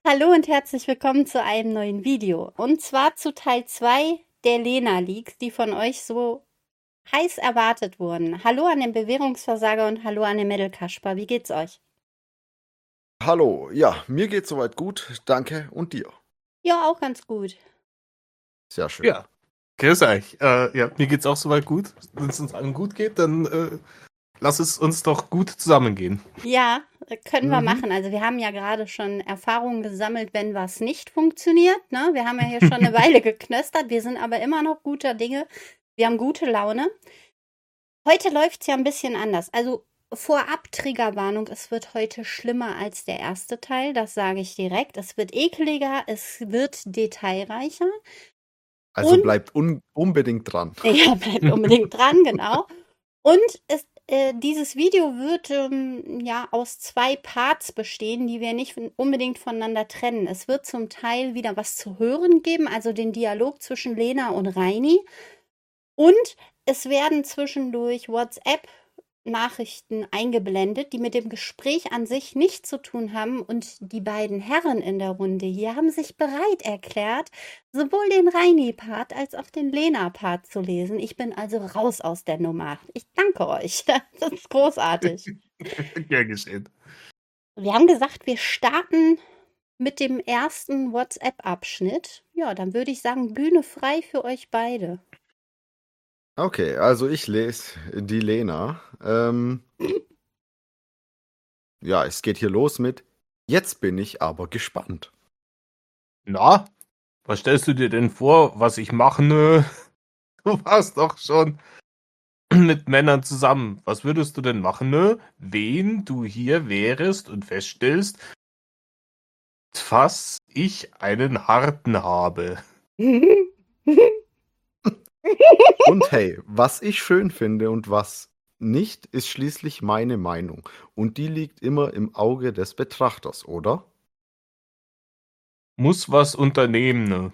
Hallo und herzlich willkommen zu einem neuen Video. Und zwar zu Teil 2 der Lena-Leaks, die von euch so heiß erwartet wurden. Hallo an den Bewährungsversager und hallo an den Mädel-Kasper. Wie geht's euch? Hallo, ja, mir geht's soweit gut, danke. Und dir? Ja, auch ganz gut. Sehr schön. Ja, grüß euch. Ja, mir geht's auch soweit gut. Wenn es uns allen gut geht, dann lass es uns doch gut zusammengehen. Ja, können wir Mhm. machen. Also wir haben ja gerade schon Erfahrungen gesammelt, wenn was nicht funktioniert. Ne? Wir haben ja hier schon eine Weile geknöstert. Wir sind aber immer noch guter Dinge. Wir haben gute Laune. Heute läuft's ja ein bisschen anders. Also vorab Triggerwarnung, es wird heute schlimmer als der erste Teil, das sage ich direkt. Es wird ekliger, es wird detailreicher Also und bleibt unbedingt dran. ja, bleibt unbedingt dran, genau. Und dieses Video wird ja aus 2 Parts bestehen, die wir nicht unbedingt voneinander trennen. Es wird zum Teil wieder was zu hören geben, also den Dialog zwischen Lena und Reini. Und es werden zwischendurch WhatsApp-Nachrichten eingeblendet, die mit dem Gespräch an sich nichts zu tun haben. Und die beiden Herren in der Runde hier haben sich bereit erklärt, sowohl den Reini-Part als auch den Lena-Part zu lesen. Ich bin also raus aus der Nummer. Ich danke euch. Das ist großartig. Gern geschehen. Wir haben gesagt, wir starten mit dem ersten WhatsApp-Abschnitt. Ja, dann würde ich sagen, Bühne frei für euch beide. Okay, also ich lese die Lena. Ja, es geht hier los mit: Jetzt bin ich aber gespannt. Na, was stellst du dir denn vor, was ich mache? Nö, du warst doch schon mit Männern zusammen. Was würdest du denn machen, nö? Wen du hier wärest und feststellst, dass ich einen Harten habe. Und hey, was ich schön finde und was nicht, ist schließlich meine Meinung. Und die liegt immer im Auge des Betrachters, oder? Muss was unternehmen, ne?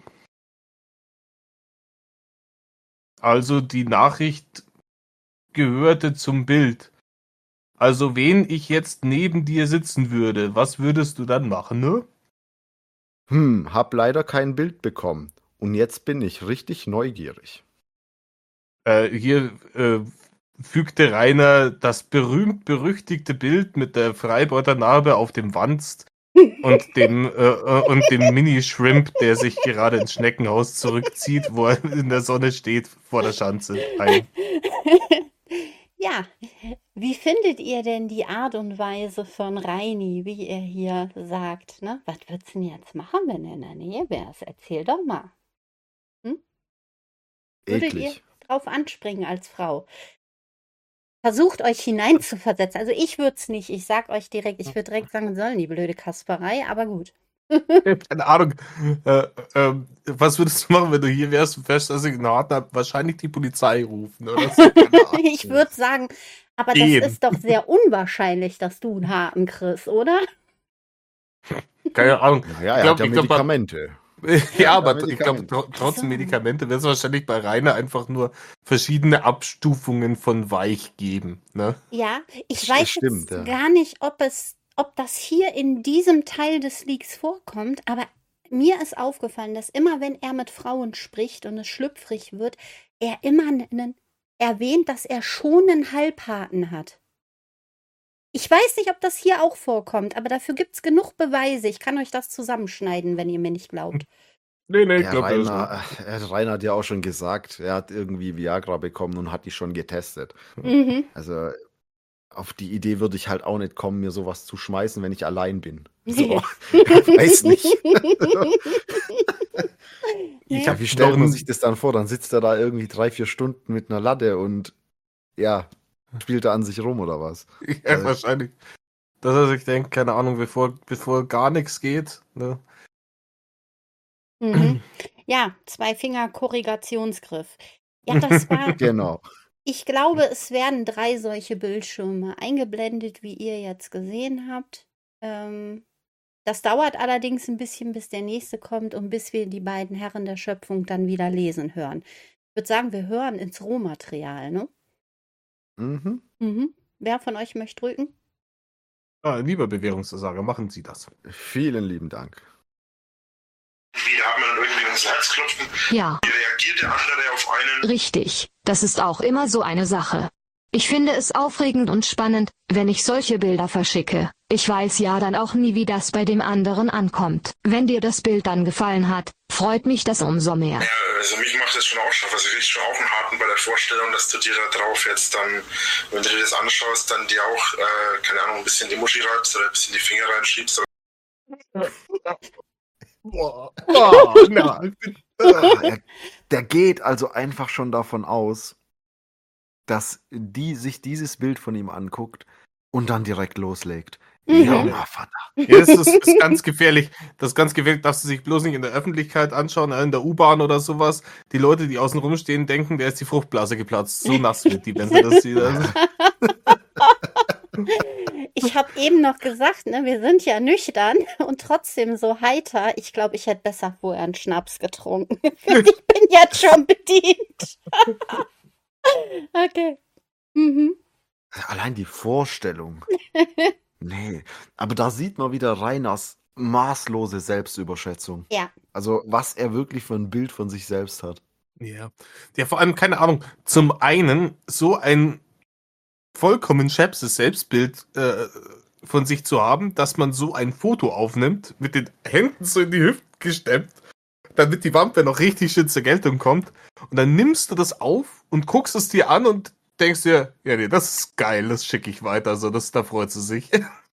Also die Nachricht gehörte zum Bild. Also wen ich jetzt neben dir sitzen würde, was würdest du dann machen, ne? Hab leider kein Bild bekommen. Und jetzt bin ich richtig neugierig. Hier fügte Rainer das berühmt-berüchtigte Bild mit der Freibeuter Narbe auf dem Wanst und dem Mini-Shrimp, der sich gerade ins Schneckenhaus zurückzieht, wo er in der Sonne steht vor der Schanze ein. Ja, wie findet ihr denn die Art und Weise von Reini, wie er hier sagt, ne? Was würdest du denn jetzt machen, wenn er in der Nähe wärst? Erzähl doch mal. Hm? Würdet ihr Eklig. drauf anspringen als Frau? Versucht euch hineinzuversetzen. Also ich würde es nicht. Ich sag euch direkt, ich würde direkt sagen, sollen die blöde Kasperei, aber gut. Keine Ahnung. Was würdest du machen, wenn du hier wärst und fest, dass ich einen Harten habe? Wahrscheinlich die Polizei rufen oder so. Keine Ich Ahnung. würde sagen, aber das Gehen. ist doch sehr unwahrscheinlich, dass du einen Haken kriegst, oder? Keine Ahnung. Naja, Ich er hat glaube, ja ich glaube, Medikamente. ja, Er hat ja aber ich glaube, Medikamente. Ach so. trotzdem Medikamente wird es wahrscheinlich bei Rainer einfach nur verschiedene Abstufungen von weich geben. Ne? Ja, ich weiß Stimmt, jetzt ja. gar nicht, ob das hier in diesem Teil des Leaks vorkommt, aber mir ist aufgefallen, dass immer, wenn er mit Frauen spricht und es schlüpfrig wird, er immer erwähnt, dass er schon einen Halbharten hat. Ich weiß nicht, ob das hier auch vorkommt, aber dafür gibt's genug Beweise. Ich kann euch das zusammenschneiden, wenn ihr mir nicht glaubt. Nee, ich Ja, glaube, das ist noch. Rainer hat ja auch schon gesagt, er hat irgendwie Viagra bekommen und hat die schon getestet. Mhm. Also auf die Idee würde ich halt auch nicht kommen, mir sowas zu schmeißen, wenn ich allein bin. So, weiß nicht. Ich Nee. Ja, habe wie noch stellt man sich ein. das dann vor? Dann sitzt er da irgendwie 3, 4 Stunden mit einer Latte und ja, spielt er an sich rum oder was? Ja, wahrscheinlich. Dass er sich denkt, keine Ahnung, bevor gar nichts geht. Ne? Mhm. Ja, Zwei-Finger-Korrigationsgriff. Ja, das war. Genau. Ich glaube, es werden 3 solche Bildschirme eingeblendet, wie ihr jetzt gesehen habt. Das dauert allerdings ein bisschen, bis der nächste kommt und bis wir die beiden Herren der Schöpfung dann wieder lesen hören. Ich würde sagen, wir hören ins Rohmaterial, ne? Mhm. Mhm. Wer von euch möchte drücken? Lieber Bewährungsversager, machen Sie das. Vielen lieben Dank. ins Herz klopfen. Ja. Wie reagiert der andere auf einen? Richtig, das ist auch immer so eine Sache. Ich finde es aufregend und spannend, wenn ich solche Bilder verschicke. Ich weiß ja dann auch nie, wie das bei dem anderen ankommt. Wenn dir das Bild dann gefallen hat, freut mich das umso mehr. Ja, also mich macht das schon auch scharf. Also ich krieg schon auch einen Haken bei der Vorstellung, dass du dir da drauf jetzt dann, wenn du dir das anschaust, dann dir auch, keine Ahnung, ein bisschen die Muschi reibst oder ein bisschen die Finger reinschiebst. Der geht also einfach schon davon aus, dass die sich dieses Bild von ihm anguckt und dann direkt loslegt. Ja, Vater. Ja, das ist ganz gefährlich. Das ist ganz gefährlich, darfst du sich bloß nicht in der Öffentlichkeit anschauen, in der U-Bahn oder sowas. Die Leute, die außen rumstehen, denken, der ist die Fruchtblase geplatzt. So nass wird die, wenn sie das sieht. Also. Ich habe eben noch gesagt, ne, wir sind ja nüchtern und trotzdem so heiter. Ich glaube, ich hätte besser vorher einen Schnaps getrunken. Ich bin jetzt schon bedient. Okay. Mhm. Allein die Vorstellung. Nee, aber da sieht man wieder Rainers maßlose Selbstüberschätzung. Ja. Also, was er wirklich für ein Bild von sich selbst hat. Ja. Ja, vor allem, keine Ahnung, zum einen so ein vollkommen schäbses Selbstbild von sich zu haben, dass man so ein Foto aufnimmt, mit den Händen so in die Hüfte gestemmt, damit die Wampe noch richtig schön zur Geltung kommt. Und dann nimmst du das auf und guckst es dir an und denkst dir, ja, nee, das ist geil, das schicke ich weiter, so, da freut sie sich.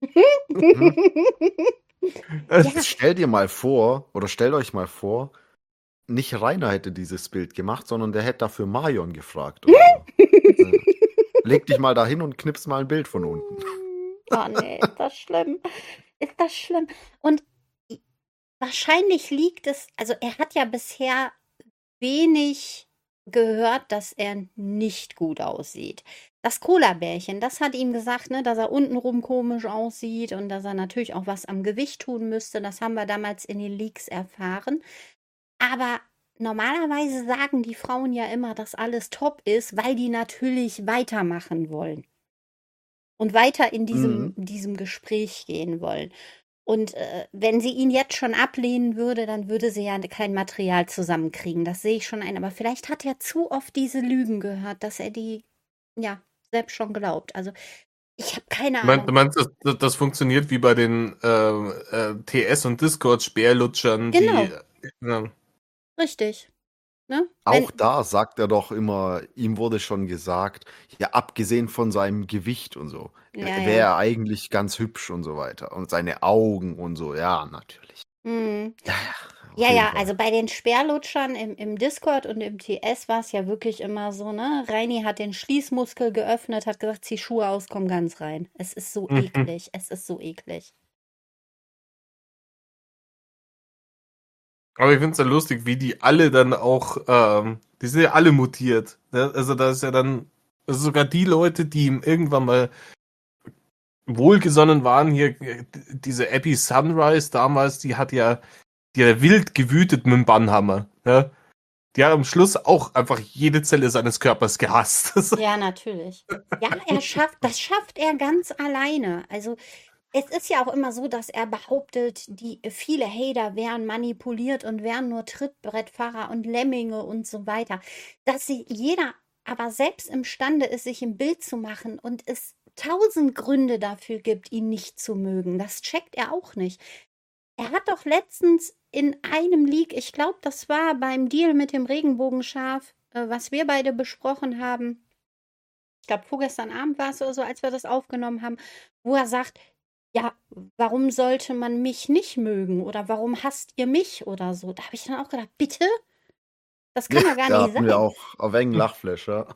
Jetzt stellt euch mal vor, nicht Rainer hätte dieses Bild gemacht, sondern der hätte dafür Marion gefragt. Oder so. Leg dich mal dahin und knips mal ein Bild von unten. Oh nee, ist das schlimm. Ist das schlimm. Und wahrscheinlich liegt es, also er hat ja bisher wenig gehört, dass er nicht gut aussieht. Das Cola-Bärchen, das hat ihm gesagt, ne, dass er untenrum komisch aussieht und dass er natürlich auch was am Gewicht tun müsste. Das haben wir damals in den Leaks erfahren. Aber normalerweise sagen die Frauen ja immer, dass alles top ist, weil die natürlich weitermachen wollen. Und weiter in diesem Gespräch gehen wollen. Und wenn sie ihn jetzt schon ablehnen würde, dann würde sie ja kein Material zusammenkriegen. Das sehe ich schon ein. Aber vielleicht hat er zu oft diese Lügen gehört, dass er die, ja, selbst schon glaubt. Also, ich habe keine Ahnung. Du meinst, das funktioniert wie bei den TS- und Discord-Speerlutschern, Genau. die... Richtig. Ne? Auch da sagt er doch immer, ihm wurde schon gesagt, ja, abgesehen von seinem Gewicht und so, wäre er eigentlich ganz hübsch und so weiter. Und seine Augen und so, ja, natürlich. Ja, also bei den Speerlutschern im Discord und im TS war es ja wirklich immer so, ne? Reini hat den Schließmuskel geöffnet, hat gesagt, zieh Schuhe aus, komm ganz rein. Es ist so eklig, es ist so eklig. Aber ich finde es ja lustig, wie die alle dann auch, die sind ja alle mutiert. Ne? Also da ist ja dann, also sogar die Leute, die ihm irgendwann mal wohlgesonnen waren, hier, diese Abby Sunrise damals, die hat ja wild gewütet mit dem Bannhammer. Ne? Die hat am Schluss auch einfach jede Zelle seines Körpers gehasst. Ja, natürlich. Ja, das schafft er ganz alleine. Also es ist ja auch immer so, dass er behauptet, viele Hater wären manipuliert und wären nur Trittbrettfahrer und Lemminge und so weiter. Dass jeder aber selbst imstande ist, sich ein Bild zu machen und es 1000 Gründe dafür gibt, ihn nicht zu mögen. Das checkt er auch nicht. Er hat doch letztens in einem Leak, ich glaube, das war beim Deal mit dem Regenbogenschaf, was wir beide besprochen haben. Ich glaube, vorgestern Abend war es oder so, als wir das aufgenommen haben, wo er sagt, ja, warum sollte man mich nicht mögen? Oder warum hasst ihr mich? Oder so. Da habe ich dann auch gedacht, bitte? Das kann ja gar nicht sein. Wir auch auf einen Lachflash, ja.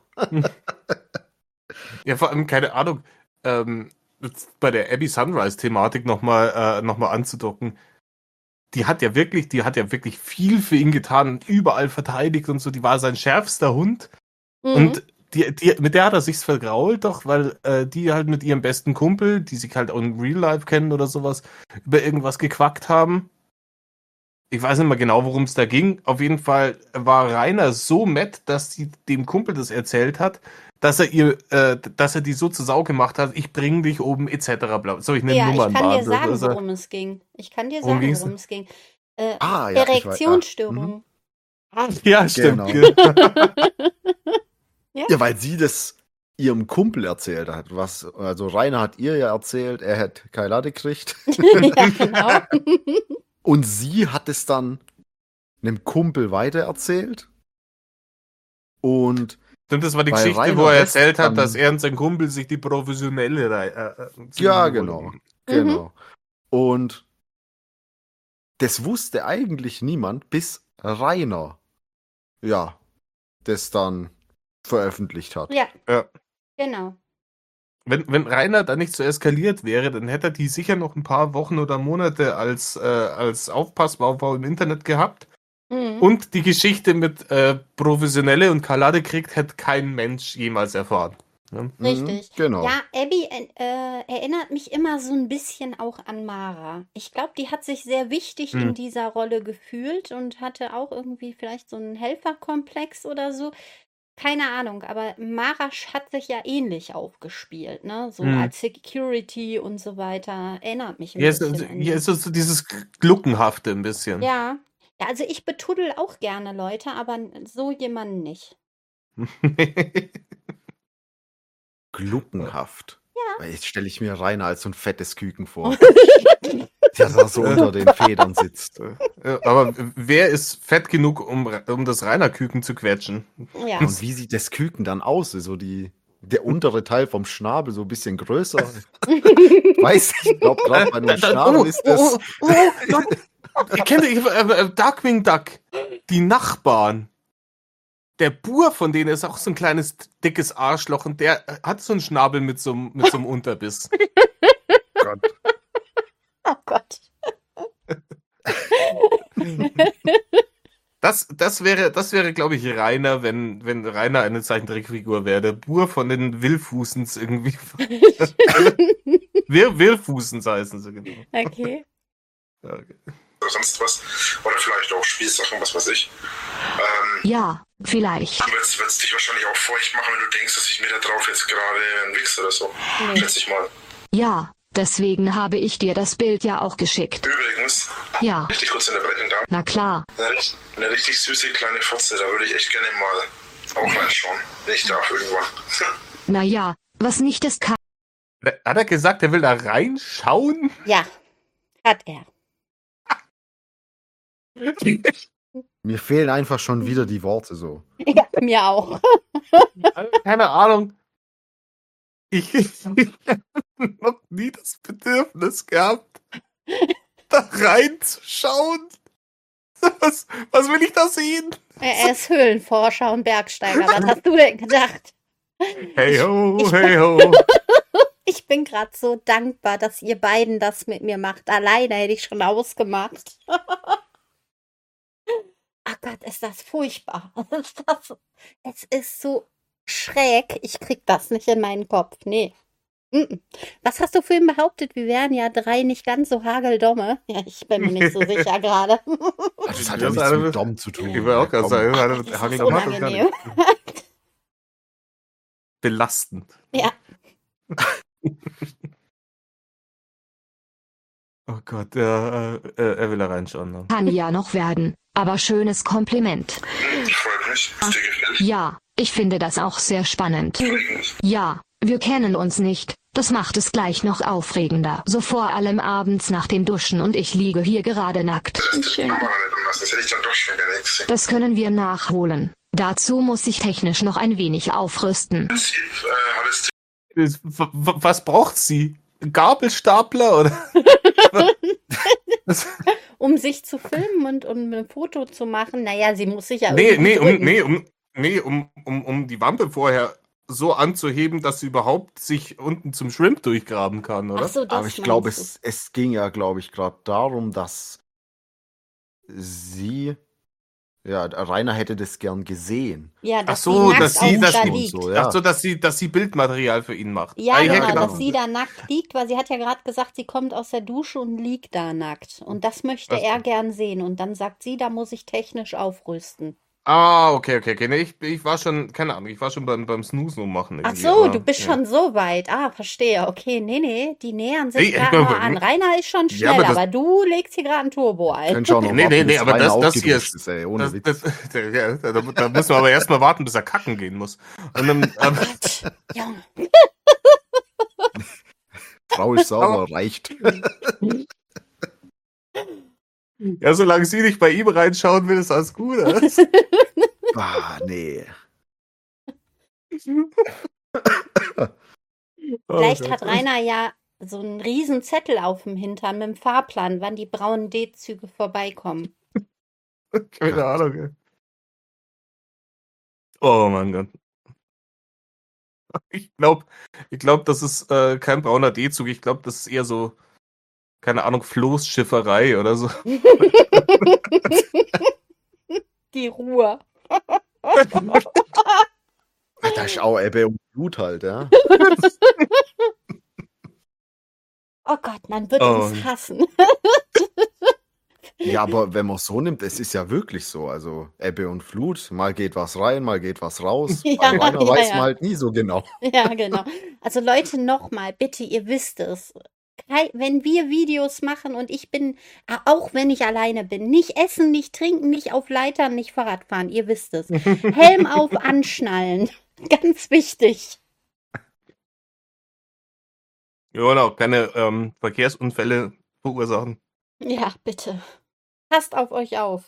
Ja, vor allem, keine Ahnung, bei der Abby Sunrise-Thematik nochmal anzudocken. Die hat ja wirklich viel für ihn getan und überall verteidigt und so. Die war sein schärfster Hund. Und mit der hat er sich's vergrault, doch, weil die halt mit ihrem besten Kumpel, die sich halt auch in Real Life kennen oder sowas, über irgendwas gequackt haben. Ich weiß nicht mehr genau, worum es da ging. Auf jeden Fall war Rainer so mad, dass sie dem Kumpel das erzählt hat, dass er die so zur Sau gemacht hat, ich bring dich oben, etc. Soll ich eine Nummern ich kann dir sagen, worum es ging. Ich kann dir sagen, worum es ging. Erektionsstörung. Ja, stimmt. Genau. Ja. Ja, weil sie das ihrem Kumpel erzählt hat. Also Rainer hat ihr ja erzählt, er hätte Kailade gekriegt. Ja, genau. Und sie hat es dann einem Kumpel weitererzählt. Und Stimmt, das war die Bei Geschichte, Rainer wo er West erzählt hat, dann- dass er und sein Kumpel sich die professionelle ja, ziehen genau. wollten. Genau. Und das wusste eigentlich niemand, bis Rainer, ja, das dann veröffentlicht hat. Ja, Ja. genau. Wenn Rainer da nicht so eskaliert wäre, dann hätte er die sicher noch ein paar Wochen oder Monate als Aufpassbau im Internet gehabt. Mhm. Und die Geschichte mit Professionelle und Kalade kriegt, hätte kein Mensch jemals erfahren. Ja? Richtig. Genau. Ja, Abby erinnert mich immer so ein bisschen auch an Mara. Ich glaube, die hat sich sehr wichtig in dieser Rolle gefühlt und hatte auch irgendwie vielleicht so einen Helferkomplex oder so. Keine Ahnung, aber Mara hat sich ja ähnlich aufgespielt, ne? So als Security und so weiter. Erinnert mich ein bisschen an Hier ist so dieses Gluckenhafte ein bisschen. Ja. Ja, also ich betuddel auch gerne Leute, aber so jemanden nicht. Gluckenhaft. Ja. Jetzt stelle ich mir Rainer als so ein fettes Küken vor. Der da so unter den Federn sitzt. Aber wer ist fett genug, um das Rainer-Küken zu quetschen? Ja. Und wie sieht das Küken dann aus? So der untere Teil vom Schnabel so ein bisschen größer. Weiß ich, ich glaube, gerade bei einem Schnabel ist das. Ihr kennt Darkwing Duck, die Nachbarn. Der Bur von denen ist auch so ein kleines, dickes Arschloch und der hat so einen Schnabel mit so einem Unterbiss. Gott. Oh Gott. Das wäre, glaube ich, Rainer, wenn Rainer eine Zeichentrickfigur wäre. Der Bur von den Willfußens irgendwie. Willfußens heißen sie, genau. Okay. Okay. Oder sonst was. Oder vielleicht auch Spielsachen, was weiß ich. Ja, vielleicht. Du willst dich wahrscheinlich auch feucht machen, wenn du denkst, dass ich mir da drauf jetzt gerade einen Wichs oder so. Nee. Schätze ich mal. Ja, deswegen habe ich dir das Bild ja auch geschickt. Übrigens, Ja, richtig kurz unterbrechen da. na klar. Eine richtig süße kleine Fotze, da würde ich echt gerne mal auch reinschauen, wenn ich darf irgendwann. Na ja, was nicht ist, kann. Hat er gesagt, er will da reinschauen? Ja, hat er. Mir fehlen einfach schon wieder die Worte so. Ja, mir auch. Keine Ahnung. Ich habe noch nie das Bedürfnis gehabt, da reinzuschauen. Was will ich da sehen? Er ist Höhlenforscher und Bergsteiger. Was hast du denn gedacht? Hey ho, hey ho. Ich bin gerade so dankbar, dass ihr beiden das mit mir macht. Alleine hätte ich schon ausgemacht. Ach Gott, ist das furchtbar. Es ist so schräg. Ich krieg das nicht in meinen Kopf. Nee. Was hast du vorhin behauptet? Wir wären ja 3 nicht ganz so hageldomme. Ja, ich bin mir nicht so sicher gerade. Das hat ja nichts mit Dom zu tun. Ich will auch gerade sagen, Das ist unangenehm. belastend. Ja. Oh Gott, er will da reinschauen. Ne? Kann ja noch werden, aber schönes Kompliment. Freut mich, dass dir gefällt. Ja, ich finde das auch sehr spannend. Freut mich. Ja, wir kennen uns nicht. Das macht es gleich noch aufregender. So vor allem abends nach dem Duschen und ich liege hier gerade nackt. Das ist die Kamera nicht anlassen, das hätte ich dann doch schon gerne gesehen. Das können wir nachholen. Dazu muss ich technisch noch ein wenig aufrüsten. Was braucht sie? Gabelstapler oder? Um sich zu filmen und um ein Foto zu machen. Naja, sie muss sich ja irgendwie drücken. Um die Wampe vorher so anzuheben, dass sie überhaupt sich unten zum Shrimp durchgraben kann, oder? Ach so, das Aber ich glaube, meinst du. es ging ja, glaube ich, gerade darum, dass sie, ja, Rainer hätte das gern gesehen. Ja, Ach dass so, sie nackt dass sie auf das da und liegt. so, ja. Ach so, dass sie Bildmaterial für ihn macht. Ja, ja, genau, genau. dass sie da nackt liegt, weil sie hat ja gerade gesagt, sie kommt aus der Dusche und liegt da nackt. Und das möchte Ach so. er gern sehen. Und dann sagt sie, da muss ich technisch aufrüsten. Okay. Nee, ich war schon, keine Ahnung, ich war schon beim Snoozen ummachen Ach irgendwie. so, Aber, du bist ja. schon so weit. Ah, verstehe. Okay, nee, die nähern sich Nee, gerade nur an. Rainer ist schon Ja, schnell, aber das- aber du legst hier gerade ein Turbo ein. Könnt auch noch Nee, warten, bis aber Rainer das hier aufgeduscht ist. ey, ohne Witz. Ja, da müssen wir aber erstmal warten, bis er kacken gehen muss. Und dann, Gott, Junge. Traurig sauber, reicht. ja, solange sie nicht bei ihm reinschauen will, ist alles gut. Oder? Nee. Vielleicht Oh hat Gott. Rainer ja so einen riesen Zettel auf dem Hintern mit dem Fahrplan, wann die braunen D-Züge vorbeikommen. Keine Ahnung. Ey. Oh mein Gott. Ich glaub, das ist kein brauner D-Zug. Ich glaube, das ist eher so, keine Ahnung, Floßschifferei oder so. Die Ruhe. Da ist auch Ebbe und Blut halt, ja. Oh Gott, man wird Oh. uns hassen. Ja, aber wenn man es so nimmt, es ist ja wirklich so. Also Ebbe und Flut, mal geht was rein, mal geht was raus. Ja, Bei Rainer ja, weiß ja. man halt nie so genau. Ja, genau. Also Leute, nochmal, bitte, ihr wisst es. Wenn wir Videos machen und ich bin, auch wenn ich alleine bin, nicht essen, nicht trinken, nicht auf Leitern, nicht Fahrrad fahren, ihr wisst es. Helm auf, anschnallen. Ganz wichtig. Ja, und auch keine Verkehrsunfälle verursachen. Ja, bitte. Passt auf euch auf.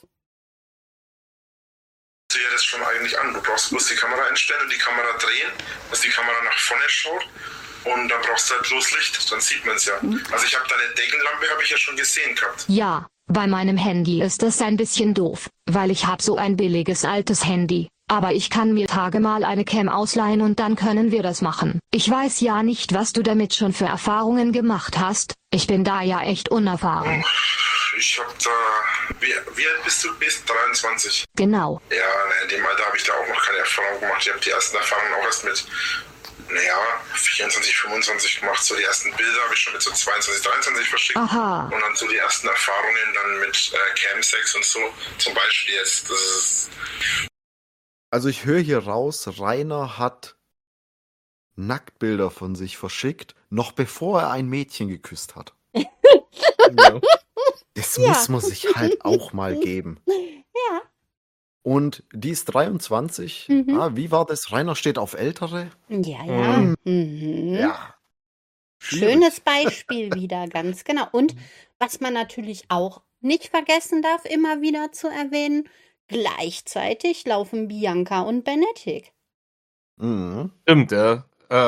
Du ja das schon eigentlich an. Du brauchst bloß die Kamera einstellen und die Kamera drehen, dass die Kamera nach vorne schaut. Und dann brauchst du halt bloß Licht, dann sieht man es ja. Also ich habe deine Deckenlampe habe ich ja schon gesehen gehabt. Ja, bei meinem Handy ist das ein bisschen doof, weil ich hab so ein billiges altes Handy. Aber ich kann mir Tage mal eine Cam ausleihen und dann können wir das machen. Ich weiß ja nicht, was du damit schon für Erfahrungen gemacht hast. Ich bin da ja echt unerfahren. Ich habe da... Wie alt bist du? Bist 23. Genau. Ja, in dem Alter habe ich da auch noch keine Erfahrung gemacht. Ich habe die ersten Erfahrungen auch erst mit, 24, 25 gemacht. So die ersten Bilder habe ich schon mit so 22, 23 verschickt. Aha. Und dann so die ersten Erfahrungen dann mit Camsex und so. Zum Beispiel jetzt, das ist... Also ich höre hier raus, Rainer hat Nacktbilder von sich verschickt, noch bevor er ein Mädchen geküsst hat. Ja. Das Ja. muss man sich halt auch mal geben. Ja. Und die ist 23. Mhm. Wie war das? Rainer steht auf Ältere? Ja, ja. Mhm. Ja. Schönes Beispiel wieder, ganz genau. Und was man natürlich auch nicht vergessen darf, immer wieder zu erwähnen, gleichzeitig laufen Bianca und Benedikt. Mhm. Stimmt, ja.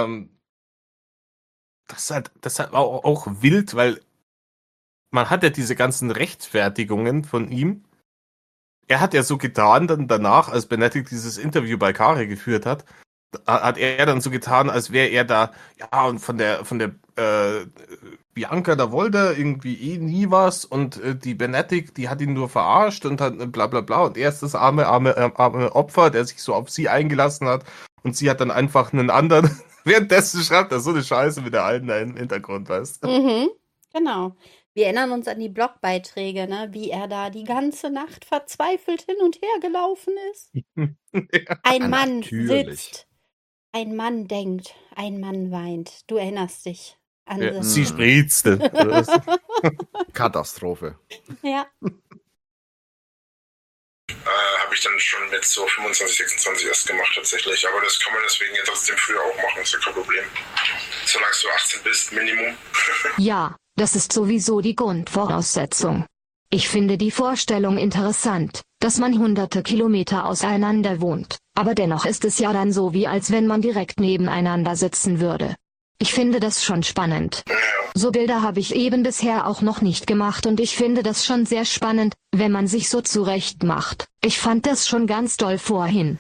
Das ist halt auch wild, weil man hat ja diese ganzen Rechtfertigungen von ihm. Er hat ja so getan, dann danach, als Benedikt dieses Interview bei Kari geführt hat, hat er dann so getan, als wäre er da, ja, und von der Bianca, da wollte er irgendwie nie was und die Benedikt, die hat ihn nur verarscht und hat bla bla bla und er ist das arme Opfer, der sich so auf sie eingelassen hat und sie hat dann einfach einen anderen, währenddessen schreibt er so eine Scheiße mit der Alten da im Hintergrund, weißt du? Mhm. Genau. Wir erinnern uns an die Blogbeiträge, ne? Wie er da die ganze Nacht verzweifelt hin und her gelaufen ist. Ein Ja, Mann natürlich. sitzt, ein Mann denkt, ein Mann weint. Du erinnerst dich an Ja, das. sie spritzte. Katastrophe. Ja. Habe ich dann schon mit so 25, 26 erst gemacht tatsächlich. Aber das kann man deswegen ja trotzdem früher auch machen, ist ja kein Problem. Solange du 18 bist, Minimum. Ja, das ist sowieso die Grundvoraussetzung. Ich finde die Vorstellung interessant, dass man hunderte Kilometer auseinander wohnt, aber dennoch ist es ja dann so, wie als wenn man direkt nebeneinander sitzen würde. Ich finde das schon spannend. So Bilder habe ich eben bisher auch noch nicht gemacht und ich finde das schon sehr spannend, wenn man sich so zurecht macht. Ich fand das schon ganz doll vorhin.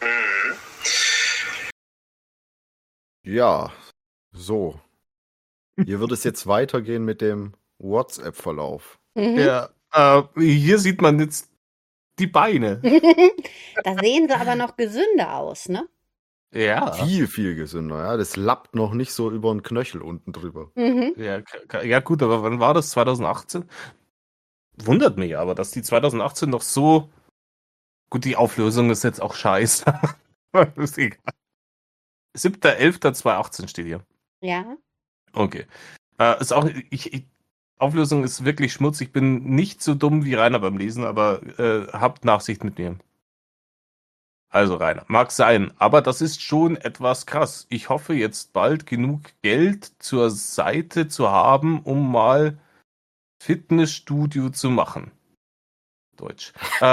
Ja, so. Hier wird es jetzt weitergehen mit dem WhatsApp-Verlauf. Mhm. Ja, hier sieht man jetzt die Beine. Da sehen sie aber noch gesünder aus, ne? Ja. Viel, viel gesünder, ja. Das lappt noch nicht so über den Knöchel unten drüber. Mhm. Ja, gut, aber wann war das? 2018? Wundert mich aber, dass die 2018 noch so Gut, die Auflösung ist jetzt auch scheiße. Ist egal. 7.11.2018 steht hier. Ja. Okay. Ist auch, Auflösung ist wirklich schmutzig. Ich bin nicht so dumm wie Rainer beim Lesen, aber habt Nachsicht mit mir. Also Rainer, mag sein, aber das ist schon etwas krass. Ich hoffe jetzt bald genug Geld zur Seite zu haben, um mal Fitnessstudio zu machen. Deutsch.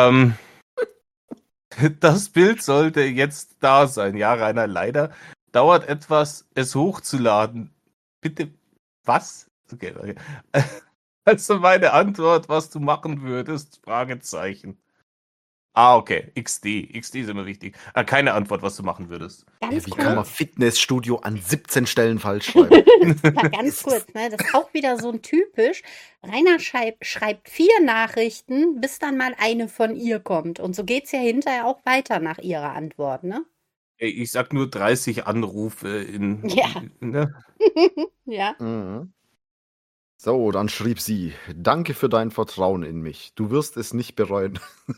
Das Bild sollte jetzt da sein. Ja, Rainer, leider dauert etwas, es hochzuladen. Bitte, was? Okay. Also meine Antwort, was du machen würdest, Fragezeichen. Okay, XD. XD ist immer wichtig. Keine Antwort, was du machen würdest. Ganz Wie kurz. kann man Fitnessstudio an 17 Stellen falsch schreiben? Mal ganz kurz, ne? Das ist auch wieder so ein typisch. Rainer schreibt 4 Nachrichten, bis dann mal eine von ihr kommt. Und so geht's ja hinterher auch weiter nach ihrer Antwort, ne? Ey, ich sag nur 30 Anrufe in. Ja. Ne? Ja. Mhm. So, dann schrieb sie: Danke für dein Vertrauen in mich. Du wirst es nicht bereuen.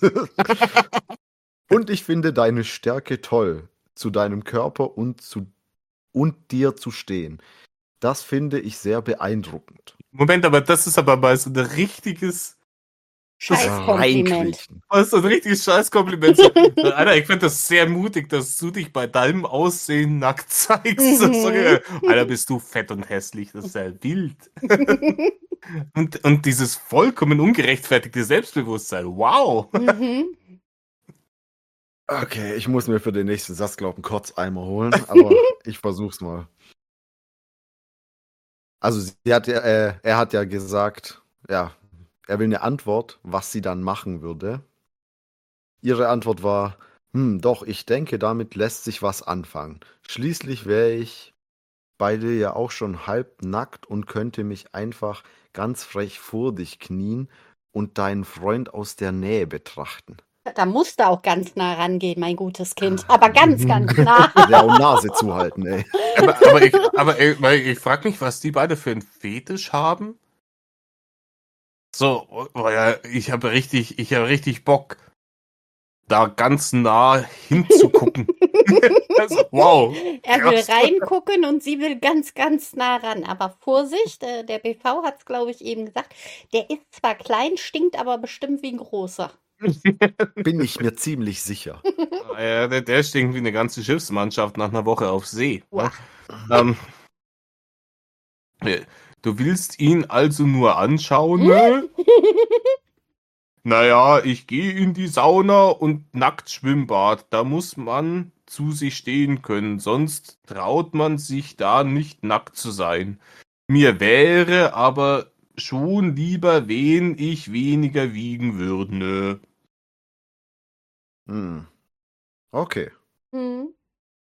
Und ich finde deine Stärke toll, zu deinem Körper und dir zu stehen. Das finde ich sehr beeindruckend. Moment, aber das ist aber mal so ein richtiges. Scheißkompliment. Reinkriechen. Was so ein richtiges Scheißkompliment. Alter, ich finde das sehr mutig, dass du dich bei deinem Aussehen nackt zeigst. Alter, bist du fett und hässlich, das ist ja wild. und dieses vollkommen ungerechtfertigte Selbstbewusstsein, wow. Mhm. Okay, ich muss mir für den nächsten Satz, glaube ich, einen Kotzeimer holen, aber ich versuch's mal. Also er hat ja gesagt, ja, er will eine Antwort, was sie dann machen würde. Ihre Antwort war, doch, ich denke, damit lässt sich was anfangen. Schließlich wäre ich bei dir ja auch schon halb nackt und könnte mich einfach ganz frech vor dich knien und deinen Freund aus der Nähe betrachten. Da musst du auch ganz nah rangehen, mein gutes Kind. Aber ganz, ganz nah. Ja, und Nase zuhalten, ey. Aber ich frage mich, was die beide für einen Fetisch haben. So, ja, ich habe richtig Bock, da ganz nah hinzugucken. Also, wow. Er will Krass. reingucken und sie will ganz, ganz nah ran. Aber Vorsicht, der BV hat es, glaube ich, eben gesagt. Der ist zwar klein, stinkt aber bestimmt wie ein großer. Bin ich mir ziemlich sicher. Ja, der stinkt wie eine ganze Schiffsmannschaft nach einer Woche auf See. Wow. Du willst ihn also nur anschauen? Ne? Naja, ich gehe in die Sauna und nackt Schwimmbad. Da muss man zu sich stehen können, sonst traut man sich da nicht nackt zu sein. Mir wäre aber schon lieber, wen ich weniger wiegen würde. Ne? Okay. Hm.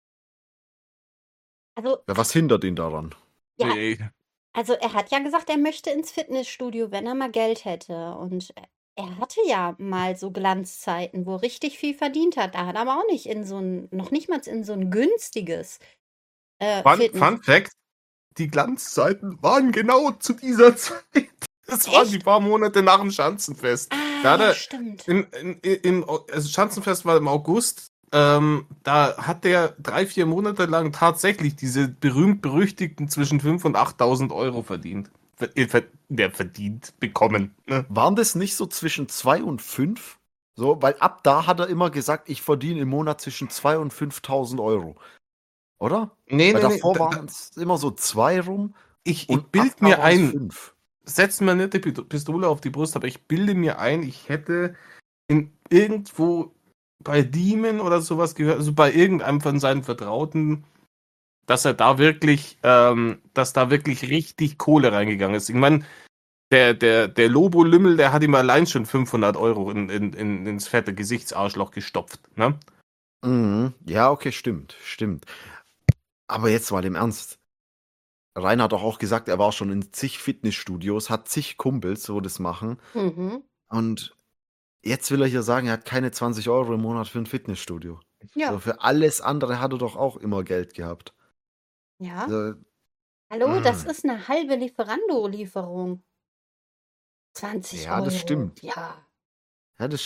Also, Ja, was hindert ihn daran? ja, Nee. also er hat ja gesagt, er möchte ins Fitnessstudio, wenn er mal Geld hätte. Und er hatte ja mal so Glanzzeiten, wo er richtig viel verdient hat. Da hat er aber auch nicht noch nicht mal in so ein günstiges Fun Fact, die Glanzzeiten waren genau zu dieser Zeit. Das waren Echt? die paar Monate nach dem Schanzenfest. Da hat ja, er stimmt. also Schanzenfest war im August. Da hat der 3-4 Monate lang tatsächlich diese berühmt-berüchtigten zwischen 5.000 und 8.000 Euro verdient. Verdient bekommen. Ne? Waren das nicht so zwischen 2 und 5? So, weil ab da hat er immer gesagt, ich verdiene im Monat zwischen 2.000 und 5.000 Euro. Oder? Nee, Weil davor waren es immer so 2 rum. Ich Und bild ab da mir waren's ein, 5. setz mir nicht die Pistole auf die Brust, aber ich bilde mir ein, ich hätte irgendwo bei Demon oder sowas gehört, also bei irgendeinem von seinen Vertrauten, dass da wirklich richtig Kohle reingegangen ist. Ich meine, der Lobo-Lümmel, der hat ihm allein schon 500 Euro ins fette Gesichtsarschloch gestopft. Ne? Mhm. Ja, okay, stimmt. Aber jetzt mal im Ernst. Rainer hat doch auch gesagt, er war schon in zig Fitnessstudios, hat zig Kumpels, wo das machen. Mhm. Und jetzt will er hier sagen, er hat keine 20 Euro im Monat für ein Fitnessstudio. Ja. So, für alles andere hat er doch auch immer Geld gehabt. Ja. So, Hallo, das ist eine halbe Lieferando-Lieferung. 20 Ja, das Euro. stimmt. Ja. ja, das stimmt.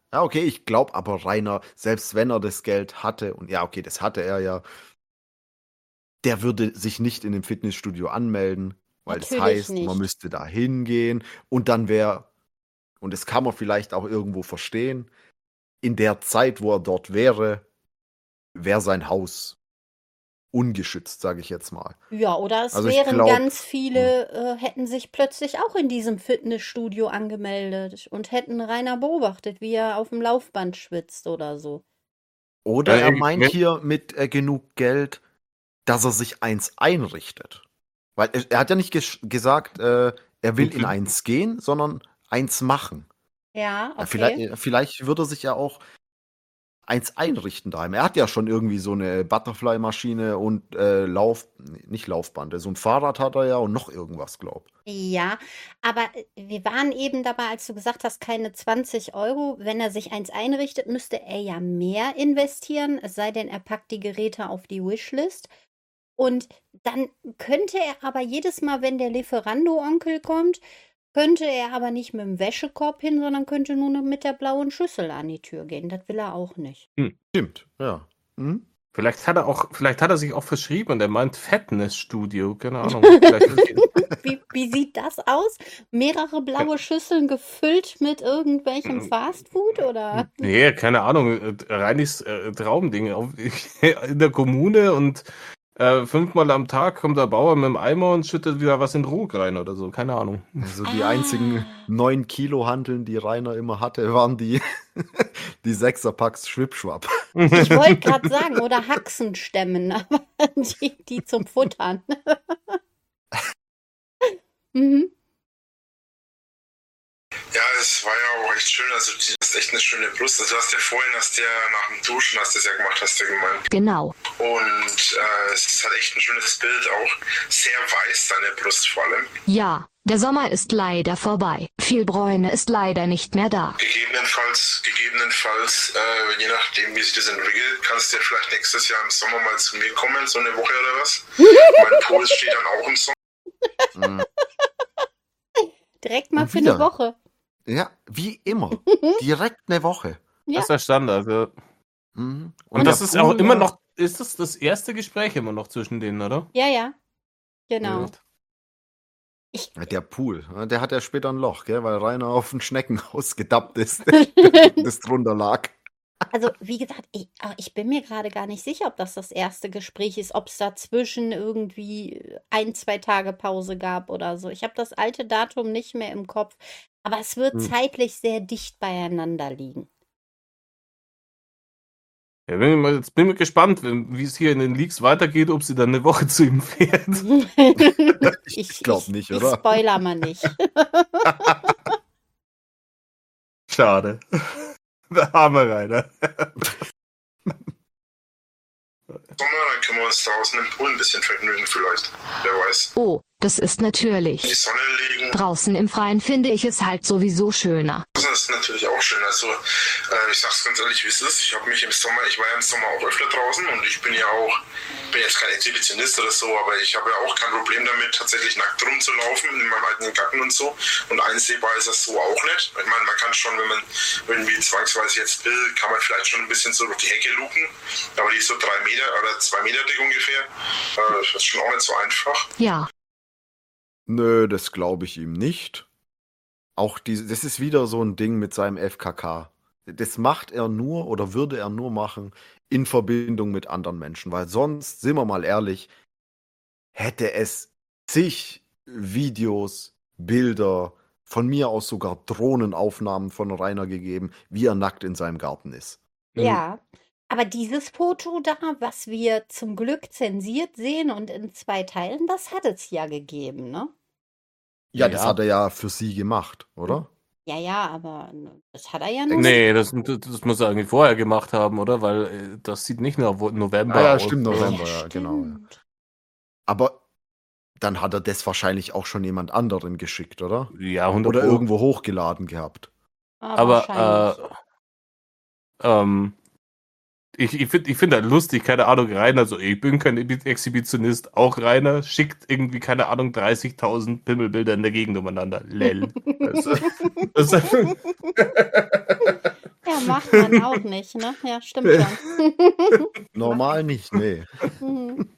Ja, okay, ich glaube aber Rainer, selbst wenn er das Geld hatte, und ja, okay, das hatte er ja, der würde sich nicht in dem Fitnessstudio anmelden, weil das Natürlich heißt, man nicht. müsste da hingehen und dann wäre, und das kann man vielleicht auch irgendwo verstehen, in der Zeit, wo er dort wäre, wäre sein Haus ungeschützt, sage ich jetzt mal. Ja, oder es Also ich wären glaube, ganz viele, hätten sich plötzlich auch in diesem Fitnessstudio angemeldet und hätten Rainer beobachtet, wie er auf dem Laufband schwitzt oder so. oder er meint Wenn- hier mit genug Geld, dass er sich eins einrichtet. Weil er hat ja nicht gesagt, er will in eins gehen, sondern eins machen. Ja, Ja, okay. vielleicht würde er sich ja auch eins einrichten daheim. Er hat ja schon irgendwie so eine Butterfly-Maschine und nicht Laufband, so ein Fahrrad hat er ja und noch irgendwas, glaub. Ja, aber wir waren eben dabei, als du gesagt hast, keine 20 Euro. Wenn er sich eins einrichtet, müsste er ja mehr investieren, es sei denn, er packt die Geräte auf die Wishlist. Und dann könnte er aber jedes Mal, wenn der Lieferando-Onkel kommt, könnte er aber nicht mit dem Wäschekorb hin, sondern könnte nur noch mit der blauen Schüssel an die Tür gehen. Das will er auch nicht. Stimmt, ja. Hm? Vielleicht hat er sich auch verschrieben und er meint Fitnessstudio, keine Ahnung. Vielleicht Wie sieht das aus? Mehrere blaue Schüsseln gefüllt mit irgendwelchem Fastfood oder? Nee, keine Ahnung, reines Traumding. In der Kommune und 5-mal am Tag kommt der Bauer mit dem Eimer und schüttet wieder was in den Trog rein oder so, keine Ahnung. Also die einzigen 9 Kilo Hanteln, die Rainer immer hatte, waren die 6er-Packs Schwipschwapp. Ich wollte gerade sagen, oder Haxenstämmen, aber die zum Futtern. Mhm. Ja, es war ja auch echt schön. Also, du hast echt eine schöne Brust. Also, du hast ja vorhin, nach dem Duschen, hast du es ja gemacht, hast du gemeint. Genau. Und es hat echt ein schönes Bild, auch sehr weiß, deine Brust vor allem. Ja, der Sommer ist leider vorbei. Viel Bräune ist leider nicht mehr da. Gegebenenfalls, je nachdem, wie sich das entwickelt, kannst du ja vielleicht nächstes Jahr im Sommer mal zu mir kommen, so eine Woche oder was. Mein Puls steht dann auch im Sommer. Direkt mal Und für eine wieder. Woche. Ja, wie immer. Direkt eine Woche. Ja. Das ist der Standard. Ja. Mhm. Und das der ist auch Pool immer war- noch, ist das erste Gespräch immer noch zwischen denen, oder? Ja. Genau. Ja. Der Pool, der hat ja später ein Loch, gell, weil Rainer auf ein Schneckenhaus gedappt ist, das drunter lag. Also, wie gesagt, ich bin mir gerade gar nicht sicher, ob das erste Gespräch ist, ob es dazwischen irgendwie 1, 2 Tage Pause gab oder so. Ich habe das alte Datum nicht mehr im Kopf, aber es wird zeitlich sehr dicht beieinander liegen. Ja, jetzt bin ich gespannt, wie es hier in den Leaks weitergeht, ob sie dann eine Woche zu ihm fährt. Ich glaub nicht, Ich oder? spoiler mal nicht. Schade. Der arme Rainer. Sommer, dann können wir uns draußen im Pool ein bisschen vergnügen vielleicht. Wer weiß. Oh, das ist In die natürlich. Sonne legen. Draußen im Freien finde ich es halt sowieso schöner. Das ist natürlich auch schön. Also, ich sag's ganz ehrlich, wie es ist. Ich war ja im Sommer auch öfter draußen und ich bin jetzt kein Exhibitionist oder so, aber ich habe ja auch kein Problem damit, tatsächlich nackt rumzulaufen in meinem alten Garten und so. Und einsehbar ist das so auch nicht. Ich meine, man kann schon, wenn man irgendwie zwangsweise jetzt will, kann man vielleicht schon ein bisschen so durch die Hecke luken. Aber die ist so 3 Meter oder 2 Meter dick ungefähr. Das ist schon auch nicht so einfach. Ja, Nö, das glaube ich ihm nicht. Auch das ist wieder so ein Ding mit seinem FKK. Das macht er nur oder würde er nur machen in Verbindung mit anderen Menschen, weil sonst, sind wir mal ehrlich, hätte es zig Videos, Bilder, von mir aus sogar Drohnenaufnahmen von Rainer gegeben, wie er nackt in seinem Garten ist. Ja, aber dieses Foto da, was wir zum Glück zensiert sehen und in 2 Teilen, das hat es ja gegeben, ne? Ja, das Ja. hat er ja für sie gemacht, oder? Ja, aber das hat er ja nur. Nee, das muss er irgendwie vorher gemacht haben, oder? Weil das sieht nicht nur November Ja, aus. stimmt, oder? November. Ja, genau, ja. stimmt. Aber dann hat er das wahrscheinlich auch schon jemand anderen geschickt, oder? Ja, 100 Oder Pro. irgendwo hochgeladen gehabt. Wahrscheinlich. Aber ich find halt lustig, keine Ahnung, Rainer, so ich bin kein Exhibitionist, auch Rainer schickt irgendwie, keine Ahnung, 30.000 Pimmelbilder in der Gegend umeinander. Lel. Das- Ja, macht man auch nicht, ne? Ja, stimmt schon. Normal nicht, nee. Mhm.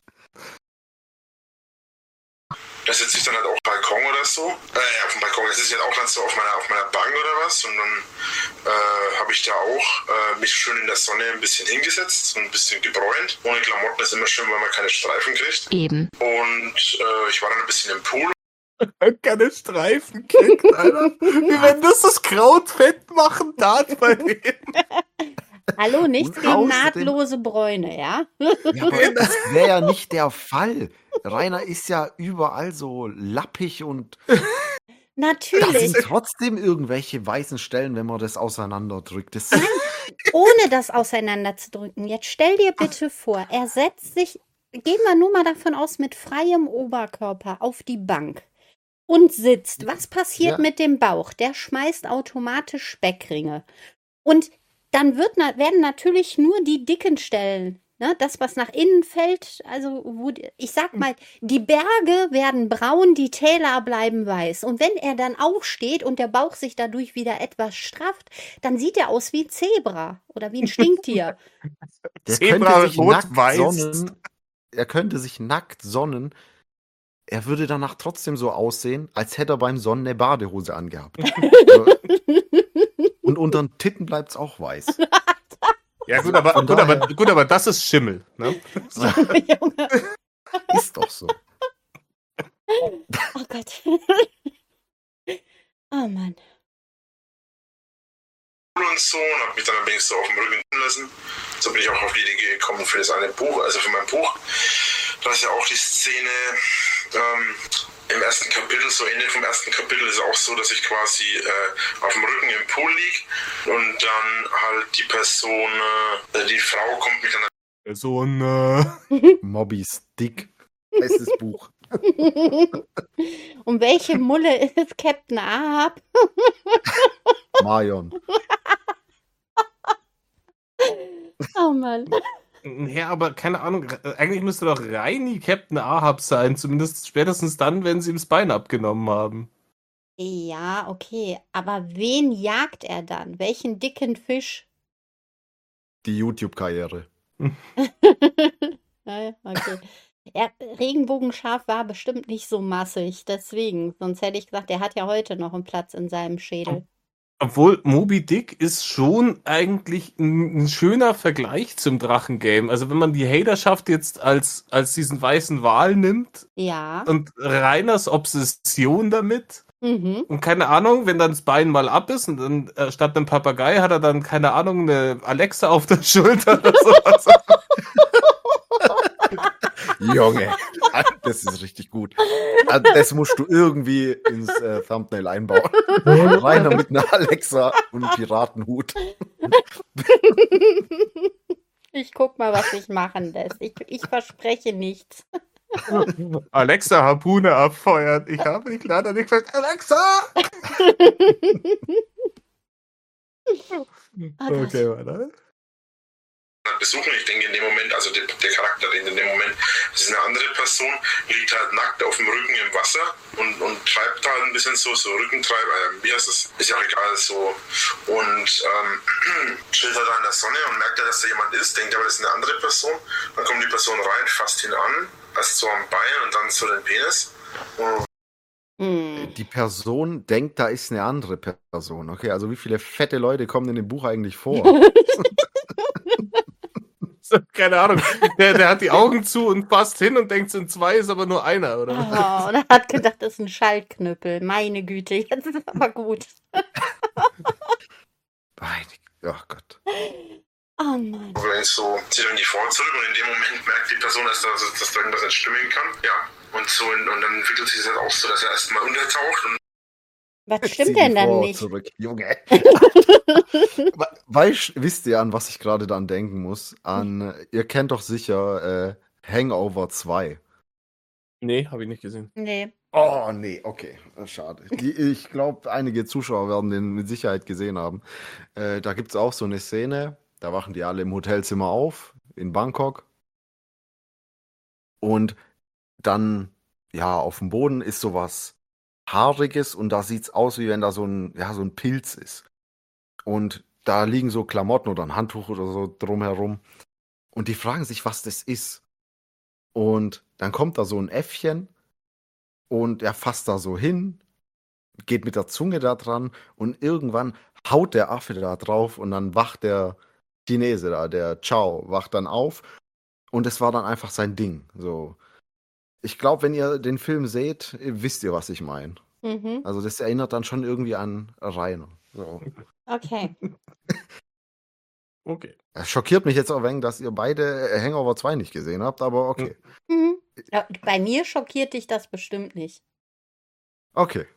Da sitze ich dann halt auch Balkon oder so. Auf dem Balkon, das ist jetzt auch dann so auf meiner Bank oder was. Und dann habe ich da auch mich schön in der Sonne ein bisschen hingesetzt und ein bisschen gebräunt. Ohne Klamotten ist immer schön, weil man keine Streifen kriegt. Eben. Und ich war dann ein bisschen im Pool. Keine Streifen kriegt, Alter. Wie wenn das Kraut fett machen darf bei denen. Hallo, nichts Und gegen außerdem- nahtlose Bräune, ja? Ja, aber das wäre ja nicht der Fall. Rainer ist ja überall so lappig und da Natürlich. sind trotzdem irgendwelche weißen Stellen, wenn man das auseinanderdrückt. Das Ohne das auseinanderzudrücken. Jetzt stell dir bitte vor, er setzt sich, gehen wir nur mal davon aus, mit freiem Oberkörper auf die Bank und sitzt. Was passiert Ja. mit dem Bauch? Der schmeißt automatisch Speckringe. Und dann werden natürlich nur die dicken Stellen, ne, das, was nach innen fällt, also ich sag mal, die Berge werden braun, die Täler bleiben weiß. Und wenn er dann aufsteht und der Bauch sich dadurch wieder etwas strafft, dann sieht er aus wie ein Zebra oder wie ein Stinktier. Der Zebra könnte sich nackt rot-weiß. sonnen. Er könnte sich nackt sonnen. Er würde danach trotzdem so aussehen, als hätte er beim Sonnen eine Badehose angehabt. Und unter den Titten bleibt es auch weiß. Ja, gut, Von aber das ist Schimmel. Ne? Junge, Ist doch so. oh Gott. Oh Mann. Und so und habe mich dann ein wenig so auf dem Rücken lassen. So bin ich auch auf die Idee gekommen für das eine Buch, also für mein Buch. Da ist ja auch die Szene im ersten Kapitel, so Ende vom ersten Kapitel ist auch so, dass ich quasi auf dem Rücken im Pool liege und dann halt die Person, die Frau kommt mit einer So ein Moby Stick heißt das Buch. Und welche Mulle ist Captain Ahab? Marion. Oh Mann. Ja, aber keine Ahnung, eigentlich müsste doch Reini Captain Ahab sein, zumindest spätestens dann, wenn sie ihm das Bein abgenommen haben. Ja, okay. Aber wen jagt er dann? Welchen dicken Fisch? Die YouTube-Karriere. Ja, okay. Regenbogenschaf war bestimmt nicht so massig, deswegen. Sonst hätte ich gesagt, der hat ja heute noch einen Platz in seinem Schädel. Obwohl Moby Dick ist schon eigentlich ein schöner Vergleich zum Drachengame. Also wenn man die Haterschaft jetzt als diesen weißen Wal nimmt Ja. und Reiners Obsession damit Mhm. und keine Ahnung, wenn dann das Bein mal ab ist und dann statt einem Papagei hat er dann, keine Ahnung, eine Alexa auf der Schulter oder sowas. Junge, das ist richtig gut. Das musst du irgendwie ins Thumbnail einbauen. Rainer mit einer Alexa und einem Piratenhut. Ich guck mal, was ich machen lässt. Ich verspreche nichts. Alexa Harpune abfeuert. Ich habe dich leider nicht verstanden. Alexa! Oh Gott. Okay, warte. besuchen. Ich denke in dem Moment, also der Charakter in dem Moment, das ist eine andere Person, liegt halt nackt auf dem Rücken im Wasser und treibt halt ein bisschen so Rückentreiber, wie heißt das? Ist ja auch egal, so. Und chillt halt an der Sonne und merkt ja, dass da jemand ist, denkt aber, das ist eine andere Person. Dann kommt die Person rein, fasst ihn an, erst so am Bein und dann so den Penis. Und Die Person denkt, da ist eine andere Person. Okay, also wie viele fette Leute kommen in dem Buch eigentlich vor? Keine Ahnung. Der hat die Augen zu und passt hin und denkt, es sind zwei, ist aber nur einer, oder? Oh, und er hat gedacht, das ist ein Schaltknüppel. Meine Güte, jetzt ist es aber gut. Oh Gott. Oh Mann. wenn es so, zieht dann die Frau zurück und in dem Moment merkt die Person, dass da irgendwas nicht stimmen kann. Ja. Und so, und dann entwickelt sich das halt auch so, dass er erstmal untertaucht und Was Zieh stimmt die denn dann Frau nicht? Zurück, Junge. Wisst ihr, an was ich gerade dann denken muss? Ihr kennt doch sicher Hangover 2. Nee, habe ich nicht gesehen. Nee. Oh, nee, okay. Schade. Ich glaube, einige Zuschauer werden den mit Sicherheit gesehen haben. Da gibt es auch so eine Szene, da wachen die alle im Hotelzimmer auf, in Bangkok. Und dann, ja, auf dem Boden ist sowas Haariges und da sieht es aus, wie wenn da so ein Pilz ist. Und da liegen so Klamotten oder ein Handtuch oder so drumherum. Und die fragen sich, was das ist. Und dann kommt da so ein Äffchen und er fasst da so hin, geht mit der Zunge da dran und irgendwann haut der Affe da drauf und dann wacht der Chinese da, der Chow, wacht dann auf und es war dann einfach sein Ding. So. Ich glaube, wenn ihr den Film seht, wisst ihr, was ich meine. Mhm. Also das erinnert dann schon irgendwie an Rainer. So. Okay. Okay. Es schockiert mich jetzt auch ein wenig, dass ihr beide Hangover 2 nicht gesehen habt, aber okay. Mhm. Ja, bei mir schockiert dich das bestimmt nicht. Okay.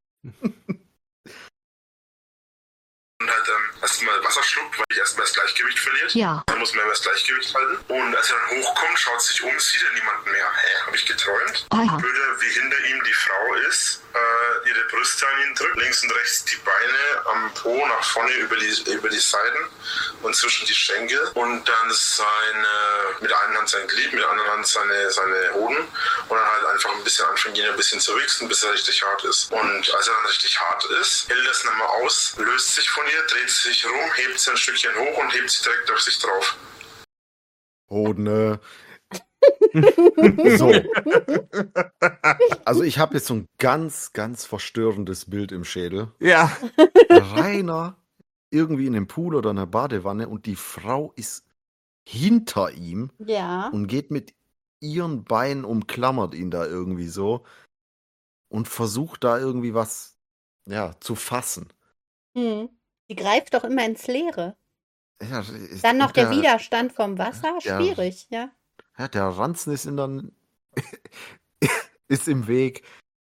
Und halt erstmal Wasser schluckt, weil ich erstmal das Gleichgewicht verliert. Ja. Dann muss man immer das Gleichgewicht halten. Und als er dann hochkommt, schaut sich um, sieht er niemanden mehr. Hä, habe ich geträumt? Aha. Bilder, wie hinter ihm die Frau ist, ihre Brüste an ihn drückt, links und rechts die Beine am Po nach vorne über die Seiten und zwischen die Schenkel und dann mit der einen Hand sein Glied, mit der anderen Hand seine Hoden und dann halt einfach ein bisschen anfangen, ihn ein bisschen zu wichsen, bis er richtig hart ist. Und als er dann richtig hart ist, hält er es nochmal aus, löst sich von ihr, dreht sich rum, hebt sie ein Stückchen hoch und hebt sie direkt auf sich drauf. Hodne. So. Also ich habe jetzt so ein ganz, ganz verstörendes Bild im Schädel. Ja. Rainer irgendwie in einem Pool oder einer Badewanne und die Frau ist hinter ihm Ja. und geht mit ihren Beinen, umklammert ihn da irgendwie so und versucht da irgendwie was, zu fassen. Hm. Die greift doch immer ins Leere. Ja, Dann noch und der Widerstand vom Wasser, Ja. schwierig, ja. Ja, der Ranzen ist dann ist im Weg.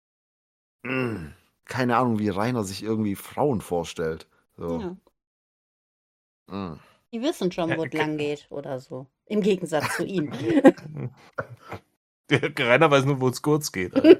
Keine Ahnung, wie Rainer sich irgendwie Frauen vorstellt. So. Ja. Mm. Die wissen schon, wo es lang geht oder so. Im Gegensatz zu ihm. Der Rainer weiß nur, wo es kurz geht. Ja.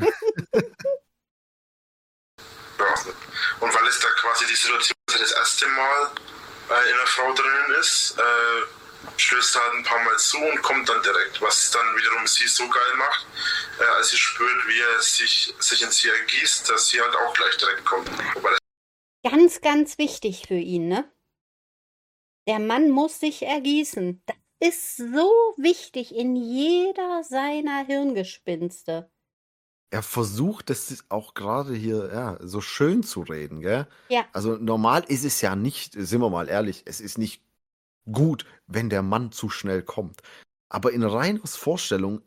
Und weil es da quasi die Situation, dass er das erste Mal in einer Frau drinnen ist, stößt er halt ein paar Mal zu und kommt dann direkt, was dann wiederum sie so geil macht, als sie spürt, wie er sich in sie ergießt, dass sie halt auch gleich direkt kommt. Wobei das Ganz, ganz wichtig für ihn, ne? Der Mann muss sich ergießen. Das ist so wichtig in jeder seiner Hirngespinste. Er versucht das auch gerade hier so schön zu reden, gell? Ja. Also normal ist es ja nicht, sind wir mal ehrlich, es ist nicht gut, wenn der Mann zu schnell kommt. Aber in Rainers Vorstellung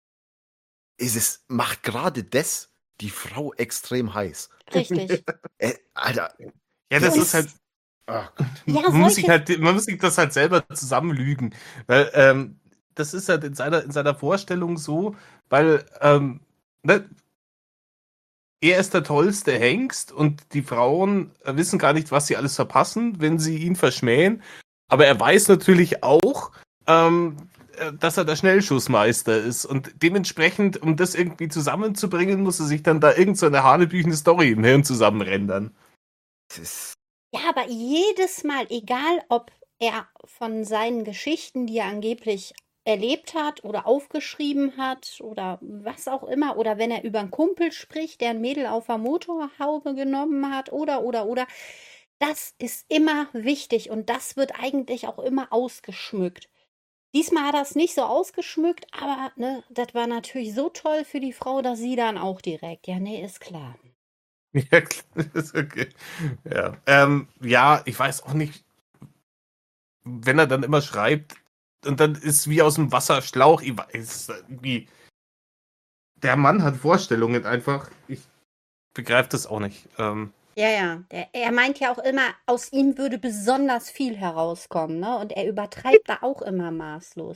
macht gerade das die Frau extrem heiß. Richtig. Alter. Ja, das Und- ist halt. Ach Gott. Ja, Man muss solche- sich das halt selber zusammenlügen. Weil das ist halt in seiner Vorstellung so, weil ne, er ist der tollste Hengst und die Frauen wissen gar nicht, was sie alles verpassen, wenn sie ihn verschmähen. Aber er weiß natürlich auch, dass er der Schnellschussmeister ist. Und dementsprechend, um das irgendwie zusammenzubringen, muss er sich dann da irgend so eine hanebüchene Story im Hirn zusammenrendern. Das ist, Ja, aber jedes Mal, egal ob er von seinen Geschichten, die er angeblich erlebt hat oder aufgeschrieben hat oder was auch immer, oder wenn er über einen Kumpel spricht, der ein Mädel auf der Motorhaube genommen hat oder, das ist immer wichtig und das wird eigentlich auch immer ausgeschmückt. Diesmal hat er es nicht so ausgeschmückt, aber ne, das war natürlich so toll für die Frau, dass sie dann auch direkt, ja, nee, ist klar. Ja, ist okay. Ja. Ja, ich weiß auch nicht, wenn er dann immer schreibt und dann ist wie aus dem Wasser Schlauch, ich weiß irgendwie. Der Mann hat Vorstellungen einfach. Ich begreife das auch nicht. Ja. Er meint ja auch immer, aus ihm würde besonders viel herauskommen, ne? Und er übertreibt da auch immer maßlos.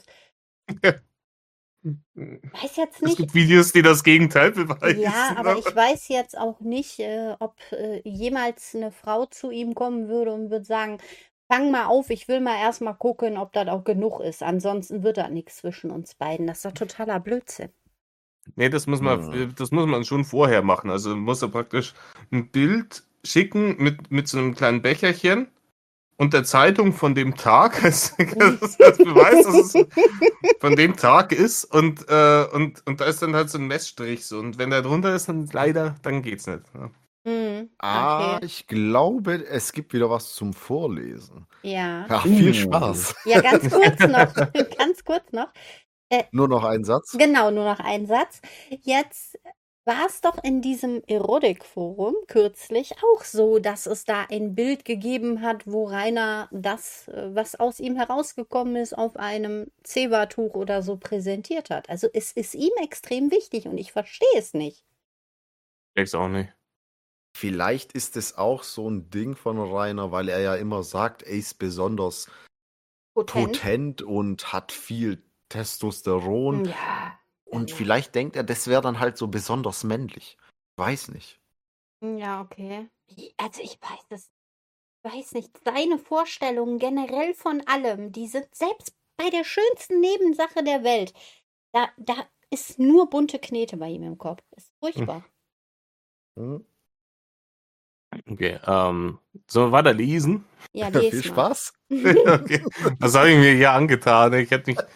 Weiß jetzt Es nicht. gibt Videos, die das Gegenteil beweisen. Ja, aber ich weiß jetzt auch nicht, ob jemals eine Frau zu ihm kommen würde und würde sagen, fang mal auf, ich will mal erstmal gucken, ob das auch genug ist. Ansonsten wird das nichts zwischen uns beiden. Das ist doch totaler Blödsinn. Nee, das muss man schon vorher machen. Also man muss er praktisch ein Bild schicken mit so einem kleinen Becherchen und der Zeitung von dem Tag, als Beweis, dass es von dem Tag ist und da ist dann halt so ein Messstrich so und wenn der drunter ist, dann leider, dann geht's nicht. Ja. Ah, Okay. ich glaube, es gibt wieder was zum Vorlesen. Ja. Ja, viel Spaß. Ja, ganz kurz noch. Ganz kurz noch. Nur noch ein Satz. Genau, nur noch ein Satz. Jetzt war es doch in diesem Erotikforum kürzlich auch so, dass es da ein Bild gegeben hat, wo Rainer das, was aus ihm herausgekommen ist, auf einem Zewa-Tuch oder so präsentiert hat. Also es ist ihm extrem wichtig und ich verstehe es nicht. Ich auch nicht. Vielleicht ist es auch so ein Ding von Rainer, weil er ja immer sagt, er ist besonders potent und hat viel Testosteron. Ja. Und Ja. vielleicht denkt er, das wäre dann halt so besonders männlich. Weiß nicht. Ja, okay. Also ich weiß nicht, seine Vorstellungen generell von allem, die sind selbst bei der schönsten Nebensache der Welt. Da ist nur bunte Knete bei ihm im Kopf. Ist furchtbar. Hm? Okay, sollen wir weiter lesen? Ja, Viel lies mal. Spaß. Okay, was habe ich mir hier angetan? Ich hätte mich.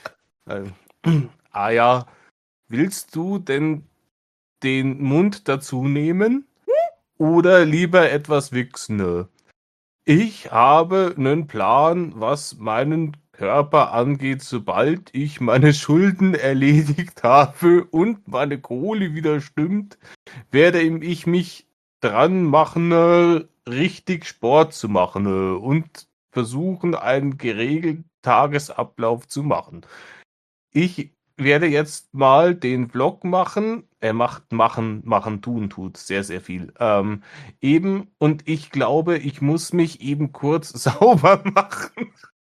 Ja, willst du denn den Mund dazu nehmen? Oder lieber etwas wichsen? Ich habe einen Plan, was meinen Körper angeht, sobald ich meine Schulden erledigt habe und meine Kohle wieder stimmt, werde ich mich dran machen, richtig Sport zu machen und versuchen, einen geregelten Tagesablauf zu machen. Ich werde jetzt mal den Vlog machen. Er macht machen, tut sehr, sehr viel. Eben, und ich glaube, ich muss mich eben kurz sauber machen.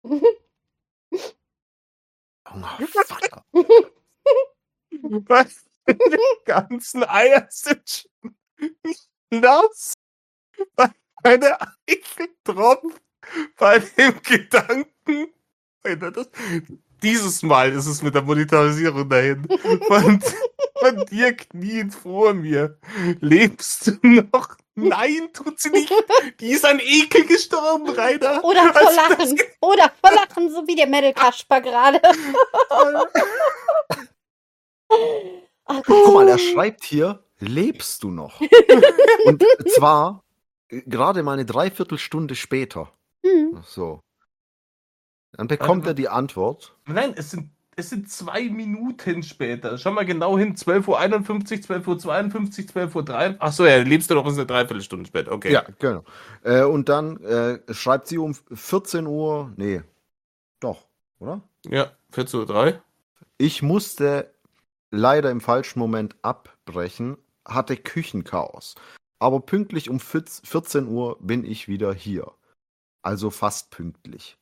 Oh, Vater. Weil die ganzen Eier sind schon nass. Weil meine Eichel tropft bei dem Gedanken. Dieses Mal ist es mit der Monetarisierung dahin. Von dir kniend vor mir. Lebst du noch? Nein, tut sie nicht. Die ist an Ekel gestorben, Rainer. Oder vor Als ich Lachen. Oder vor Lachen, so wie der Mädel-Kasper gerade. Oh Guck mal, er schreibt hier, lebst du noch? Und zwar gerade mal eine Dreiviertelstunde später. Hm. So. Dann bekommt er die Antwort. Nein, es sind 2 Minuten später. Schau mal genau hin. 12:51 Uhr, 12:52 Uhr, 12:03 Uhr. Achso, ja, lebst du doch eine Dreiviertelstunde später. Okay. Ja, genau. Und dann schreibt sie um 14 Uhr. Nee, doch, oder? Ja, 14:03 Uhr. Ich musste leider im falschen Moment abbrechen, hatte Küchenchaos. Aber pünktlich um 14 Uhr bin ich wieder hier. Also fast pünktlich.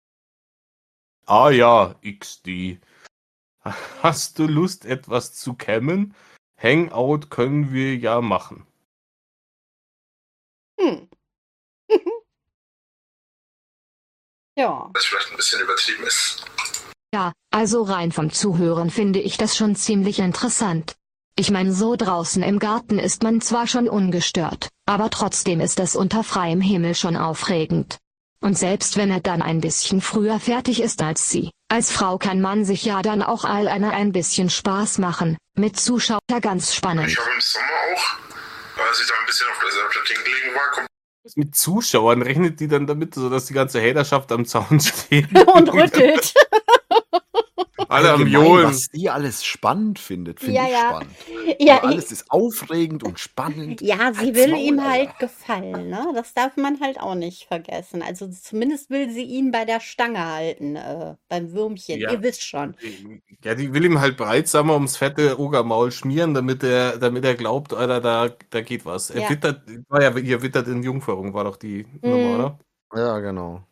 Ah ja, XD. Hast du Lust, etwas zu cammen? Hangout können wir ja machen. Hm. Ja. Was vielleicht ein bisschen übertrieben ist. Ja, also rein vom Zuhören finde ich das schon ziemlich interessant. Ich meine, so draußen im Garten ist man zwar schon ungestört, aber trotzdem ist es unter freiem Himmel schon aufregend. Und selbst wenn er dann ein bisschen früher fertig ist als sie, als Frau kann man sich ja dann auch ein bisschen Spaß machen, mit Zuschauern ganz spannend. Ich habe im Sommer auch, als ich da ein bisschen auf der Platin gelegen war, kommt Mit Zuschauern rechnet die dann damit, sodass die ganze Haterschaft am Zaun steht. Und rüttelt. Alle am Allgemein, Johlen. was die alles spannend findet, finde Ja, ich ja. spannend. Ja, Alles ist aufregend und spannend. ja, sie Halt's will Maul, ihm Alter. halt gefallen, ne? Das darf man halt auch nicht vergessen. Also zumindest will sie ihn bei der Stange halten, beim Würmchen. Ja. Ihr wisst schon. Ja, die will ihm halt bereitsamer ums fette Ogermaul schmieren, damit er glaubt, Alter, da geht was. Er Ja. wittert, war ja ihr wittert in Jungferung, war doch die Nummer, oder? Ja, genau.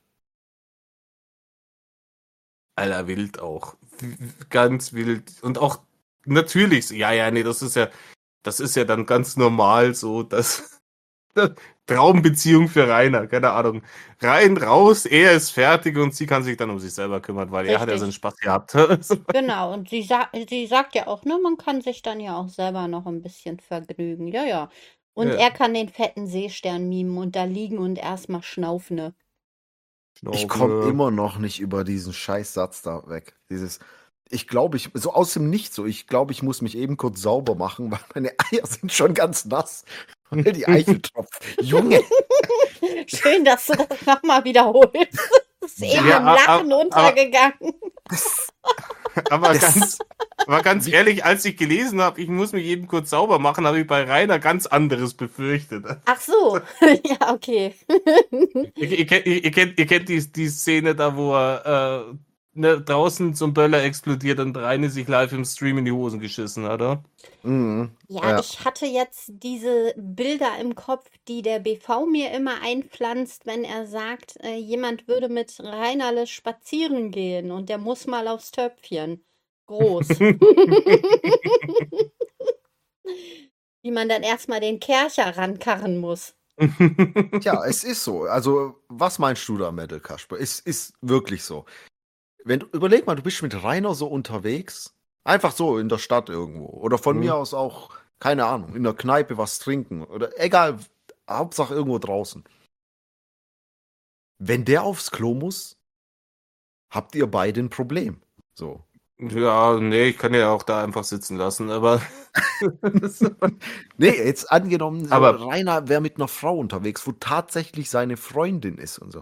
Alter, wild auch. Ganz wild. Und auch natürlich, nee, das ist ja dann ganz normal so, dass Traumbeziehung für Rainer, keine Ahnung. Rein, raus, er ist fertig und sie kann sich dann um sich selber kümmern, weil er hat ja Richtig. seinen Spaß gehabt. Genau, und sie sagt ja auch, ne, man kann sich dann ja auch selber noch ein bisschen vergnügen. Ja, ja. Und Ja. er kann den fetten Seestern mimen und da liegen und erstmal schnaufen. Ne? Ich komme immer noch nicht über diesen Scheißsatz da weg. Ich glaube, so aus dem Nichts so, ich glaube, ich muss mich eben kurz sauber machen, weil meine Eier sind schon ganz nass, weil die Eichel tropft. Junge, Schön, dass du das nochmal wiederholst. Das ist eben Ja, im Lachen untergegangen. Aber Das- ganz ehrlich, als ich gelesen habe, ich muss mich eben kurz sauber machen, habe ich bei Rainer ganz anderes befürchtet. Ach so, ja, okay. Ihr kennt die Szene da, wo er draußen zum Böller explodiert und Rainer sich live im Stream in die Hosen geschissen hat, oder? Mhm. Ja, ich hatte jetzt diese Bilder im Kopf, die der BV mir immer einpflanzt, wenn er sagt, jemand würde mit Reinerle spazieren gehen und der muss mal aufs Töpfchen. Groß. Wie man dann erstmal den Kercher rankarren muss. Tja, es ist so. Also, was meinst du da, Metal Kasper? Es ist wirklich so. Überleg mal, du bist mit Rainer so unterwegs, einfach so in der Stadt irgendwo. Oder von mir aus auch, keine Ahnung, in der Kneipe was trinken. Oder egal, Hauptsache irgendwo draußen. Wenn der aufs Klo muss, habt ihr beide ein Problem. So. Ja, nee, ich kann ja auch da einfach sitzen lassen, aber Nee, jetzt angenommen, so Aber- Rainer wäre mit einer Frau unterwegs, wo tatsächlich seine Freundin ist und so.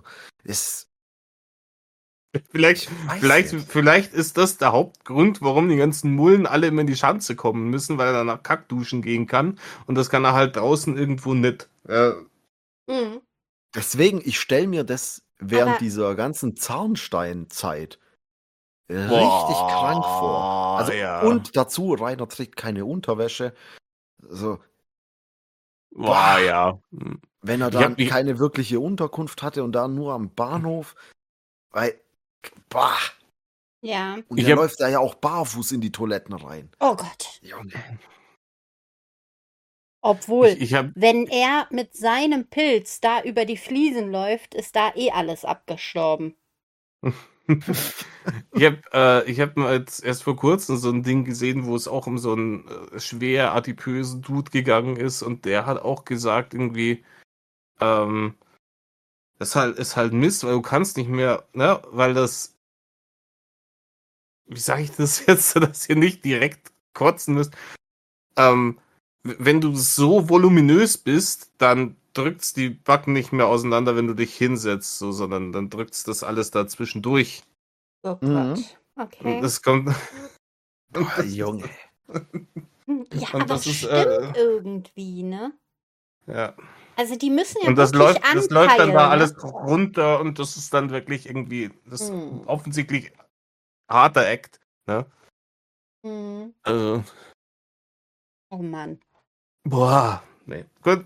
vielleicht weiß nicht. vielleicht ist das der Hauptgrund, warum die ganzen Mullen alle immer in die Schanze kommen müssen, weil er danach Kackduschen gehen kann und das kann er halt draußen irgendwo nicht. Mhm. Deswegen, ich stelle mir das während Aber- dieser ganzen Zahnsteinzeit richtig Boah, krank vor. Also, ja. und dazu, Rainer trägt keine Unterwäsche. Also, Boah, ja. Hm. wenn er Ich dann hab- ich- keine wirkliche Unterkunft hatte und da nur am Bahnhof, weil, bah, Ja. und Ich der hab- läuft da ja auch barfuß in die Toiletten rein. Oh Gott. Junge. Obwohl, Ich hab, wenn er mit seinem Pilz da über die Fliesen läuft, ist da eh alles abgestorben. ich hab mal jetzt erst vor kurzem so ein Ding gesehen, wo es auch um so einen schwer adipösen Dude gegangen ist und der hat auch gesagt irgendwie, das ist halt Mist, weil du kannst nicht mehr, ne, weil das, wie sage ich das jetzt, dass ihr nicht direkt kotzen müsst, wenn du so voluminös bist, dann drückt's die Backen nicht mehr auseinander, wenn du dich hinsetzt, so, sondern dann drückt's das alles dazwischen durch. Oh Mhm. Gott. Okay. Das kommt, Boah, Junge. Ja, und aber das ist, stimmt irgendwie, ne? ja. Also die müssen ja Und das wirklich läuft dann anpeilen, da ne? alles runter und das ist dann wirklich irgendwie, das ist Hm. offensichtlich harter Act, ne? Hm. Also, Oh Mann. boah, nee, gut.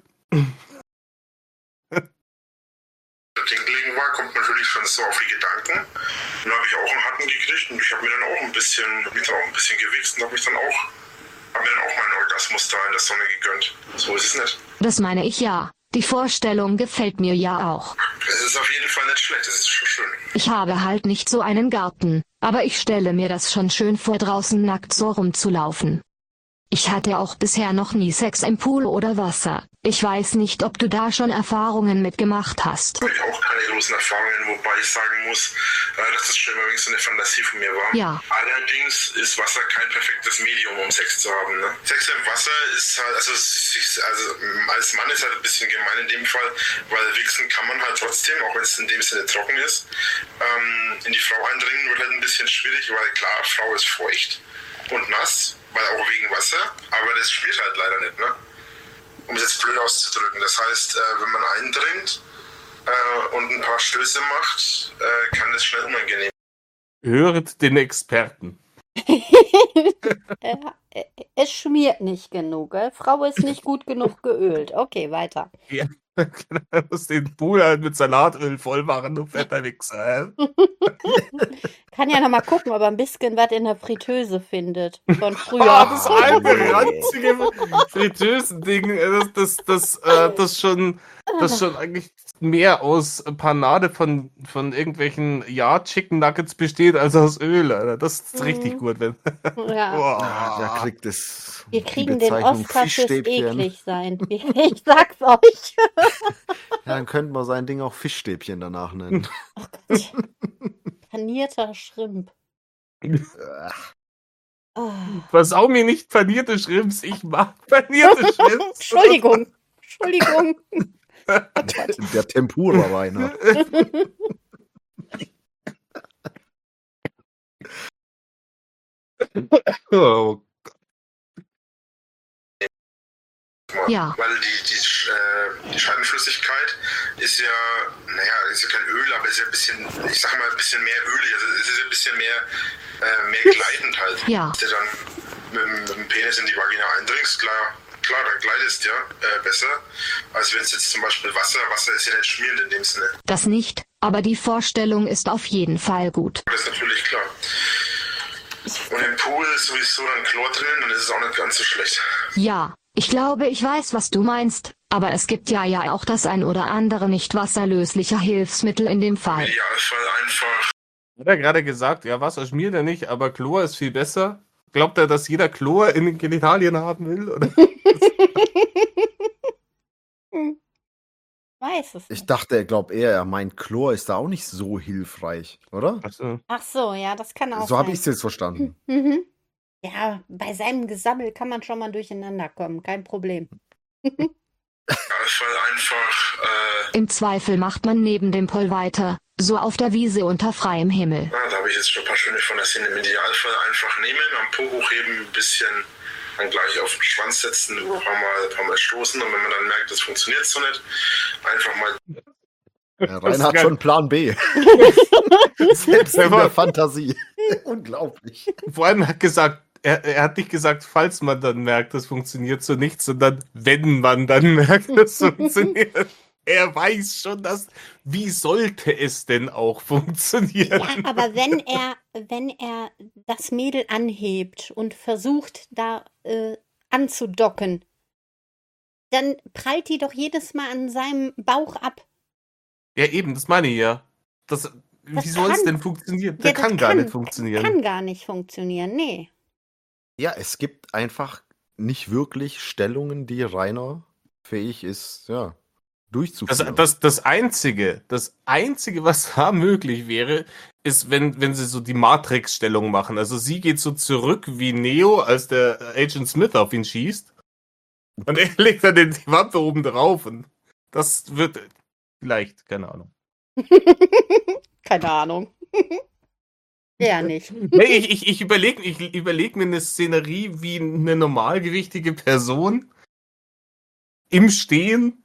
Ding gelegen war, kommt natürlich schon so auf die Gedanken. Dann habe ich auch einen Hacken gekriegt und ich habe mir dann auch ein bisschen gewichst und habe mir dann auch meinen Orgasmus da in der Sonne gegönnt. So ist es nicht. Das meine ich ja. Die Vorstellung gefällt mir ja auch. Es ist auf jeden Fall nicht schlecht, es ist schon schön. Ich habe halt nicht so einen Garten, aber ich stelle mir das schon schön vor, draußen nackt so rumzulaufen. Ich hatte auch bisher noch nie Sex im Pool oder Wasser. Ich weiß nicht, ob du da schon Erfahrungen mitgemacht hast. Habe ich auch keine großen Erfahrungen, wobei ich sagen muss, dass das schon immer so eine Fantasie von mir war. Ja. Allerdings ist Wasser kein perfektes Medium, um Sex zu haben. Ne? Sex im Wasser ist halt, also als Mann ist halt ein bisschen gemein in dem Fall, weil wichsen kann man halt trotzdem, auch wenn es in dem Sinne trocken ist. In die Frau eindringen wird halt ein bisschen schwierig, weil klar, Frau ist feucht und nass, weil auch wegen Wasser, aber das spielt halt leider nicht, ne? Um es jetzt blöd auszudrücken. Das heißt, wenn man eindringt und ein paar Stöße macht, kann das schnell unangenehm. Höret den Experten. Es schmiert nicht genug, gell? Frau ist nicht gut genug geölt. Okay, weiter. Ja, du musst den Pool halt mit Salatöl voll machen, du fetter Wichser. Kann ja noch mal gucken, ob er ein bisschen was in der Fritteuse findet. Von Oh, früher. das alte, ranzige Fritteusen-Ding, das schon eigentlich mehr aus Panade von irgendwelchen Chicken Nuggets besteht, als aus Öl, Alter. Das ist richtig gut, wenn. Ja. Ah, der Boah. kriegt das. Wir die kriegen den Bezeichnung Oscar fürs Fischstäbchen. eklig sein. Ich sag's euch. Ja, dann könnten wir sein Ding auch Fischstäbchen danach nennen. Panierter Shrimp. Oh. Versau mir nicht panierte Shrimps, ich mag panierte Shrimps. Entschuldigung. Entschuldigung. Der Tempura-Rainer. Oh, Ja. Weil die Scheidenflüssigkeit ist ja, ist ja kein Öl, aber ist ja ein bisschen, ich sag mal, ein bisschen mehr ölig. Also es ist ja ein bisschen mehr gleitend halt. Ja. Dass du dann mit dem Penis in die Vagina eindringst, klar, dann gleitest ja besser, als wenn es jetzt zum Beispiel Wasser ist ja nicht schmierend in dem Sinne. Das nicht, aber die Vorstellung ist auf jeden Fall gut. Das ist natürlich klar. Und im Pool ist sowieso dann Chlor drin, dann ist es auch nicht ganz so schlecht. Ja, ich glaube, ich weiß, was du meinst, aber es gibt ja auch das ein oder andere nicht wasserlösliche Hilfsmittel in dem Fall. Im Idealfall einfach. hat er gerade gesagt, ja, Wasser schmiert er nicht, aber Chlor ist viel besser. Glaubt er, dass jeder Chlor in den Genitalien haben will? Oder? Weiß es Ich nicht. dachte, er meint, Chlor ist da auch nicht so hilfreich, oder? Achso. Ach so, ja, das kann auch So habe sein. ich es jetzt verstanden. Mhm. Ja, bei seinem Gesammel kann man schon mal durcheinander kommen, kein Problem. Im Idealfall einfach. Im Zweifel macht man neben dem Poll weiter, so auf der Wiese unter freiem Himmel. Da habe ich jetzt schon ein paar schöne von der Szene. Im Idealfall einfach nehmen, am Po hochheben, ein bisschen dann gleich auf den Schwanz setzen, ein paar Mal stoßen und wenn man dann merkt, das funktioniert so nicht, einfach mal. Der Rainer hat schon einen Plan B. Selbst in der Fantasie. Unglaublich. Vor allem hat gesagt, er hat nicht gesagt, falls man dann merkt, das funktioniert so nicht, sondern wenn man dann merkt, das funktioniert. Er weiß schon, wie sollte es denn auch funktionieren? Ja, aber wenn er das Mädel anhebt und versucht, da anzudocken, dann prallt die doch jedes Mal an seinem Bauch ab. Ja, eben, das meine ich ja. Wie soll es denn funktionieren? Ja, Das kann gar nicht funktionieren. Kann gar nicht funktionieren, nee. Ja, es gibt einfach nicht wirklich Stellungen, die Rainer fähig ist, ja, durchzuführen. Das Einzige, was da möglich wäre, ist, wenn sie so die Matrix-Stellung machen. Also sie geht so zurück wie Neo, als der Agent Smith auf ihn schießt. Und er legt dann die Wampe oben drauf. Und das wird vielleicht, keine Ahnung. Keine Ahnung. Ja, nicht. Nee, ich überleg mir eine Szenerie wie eine normalgewichtige Person im Stehen.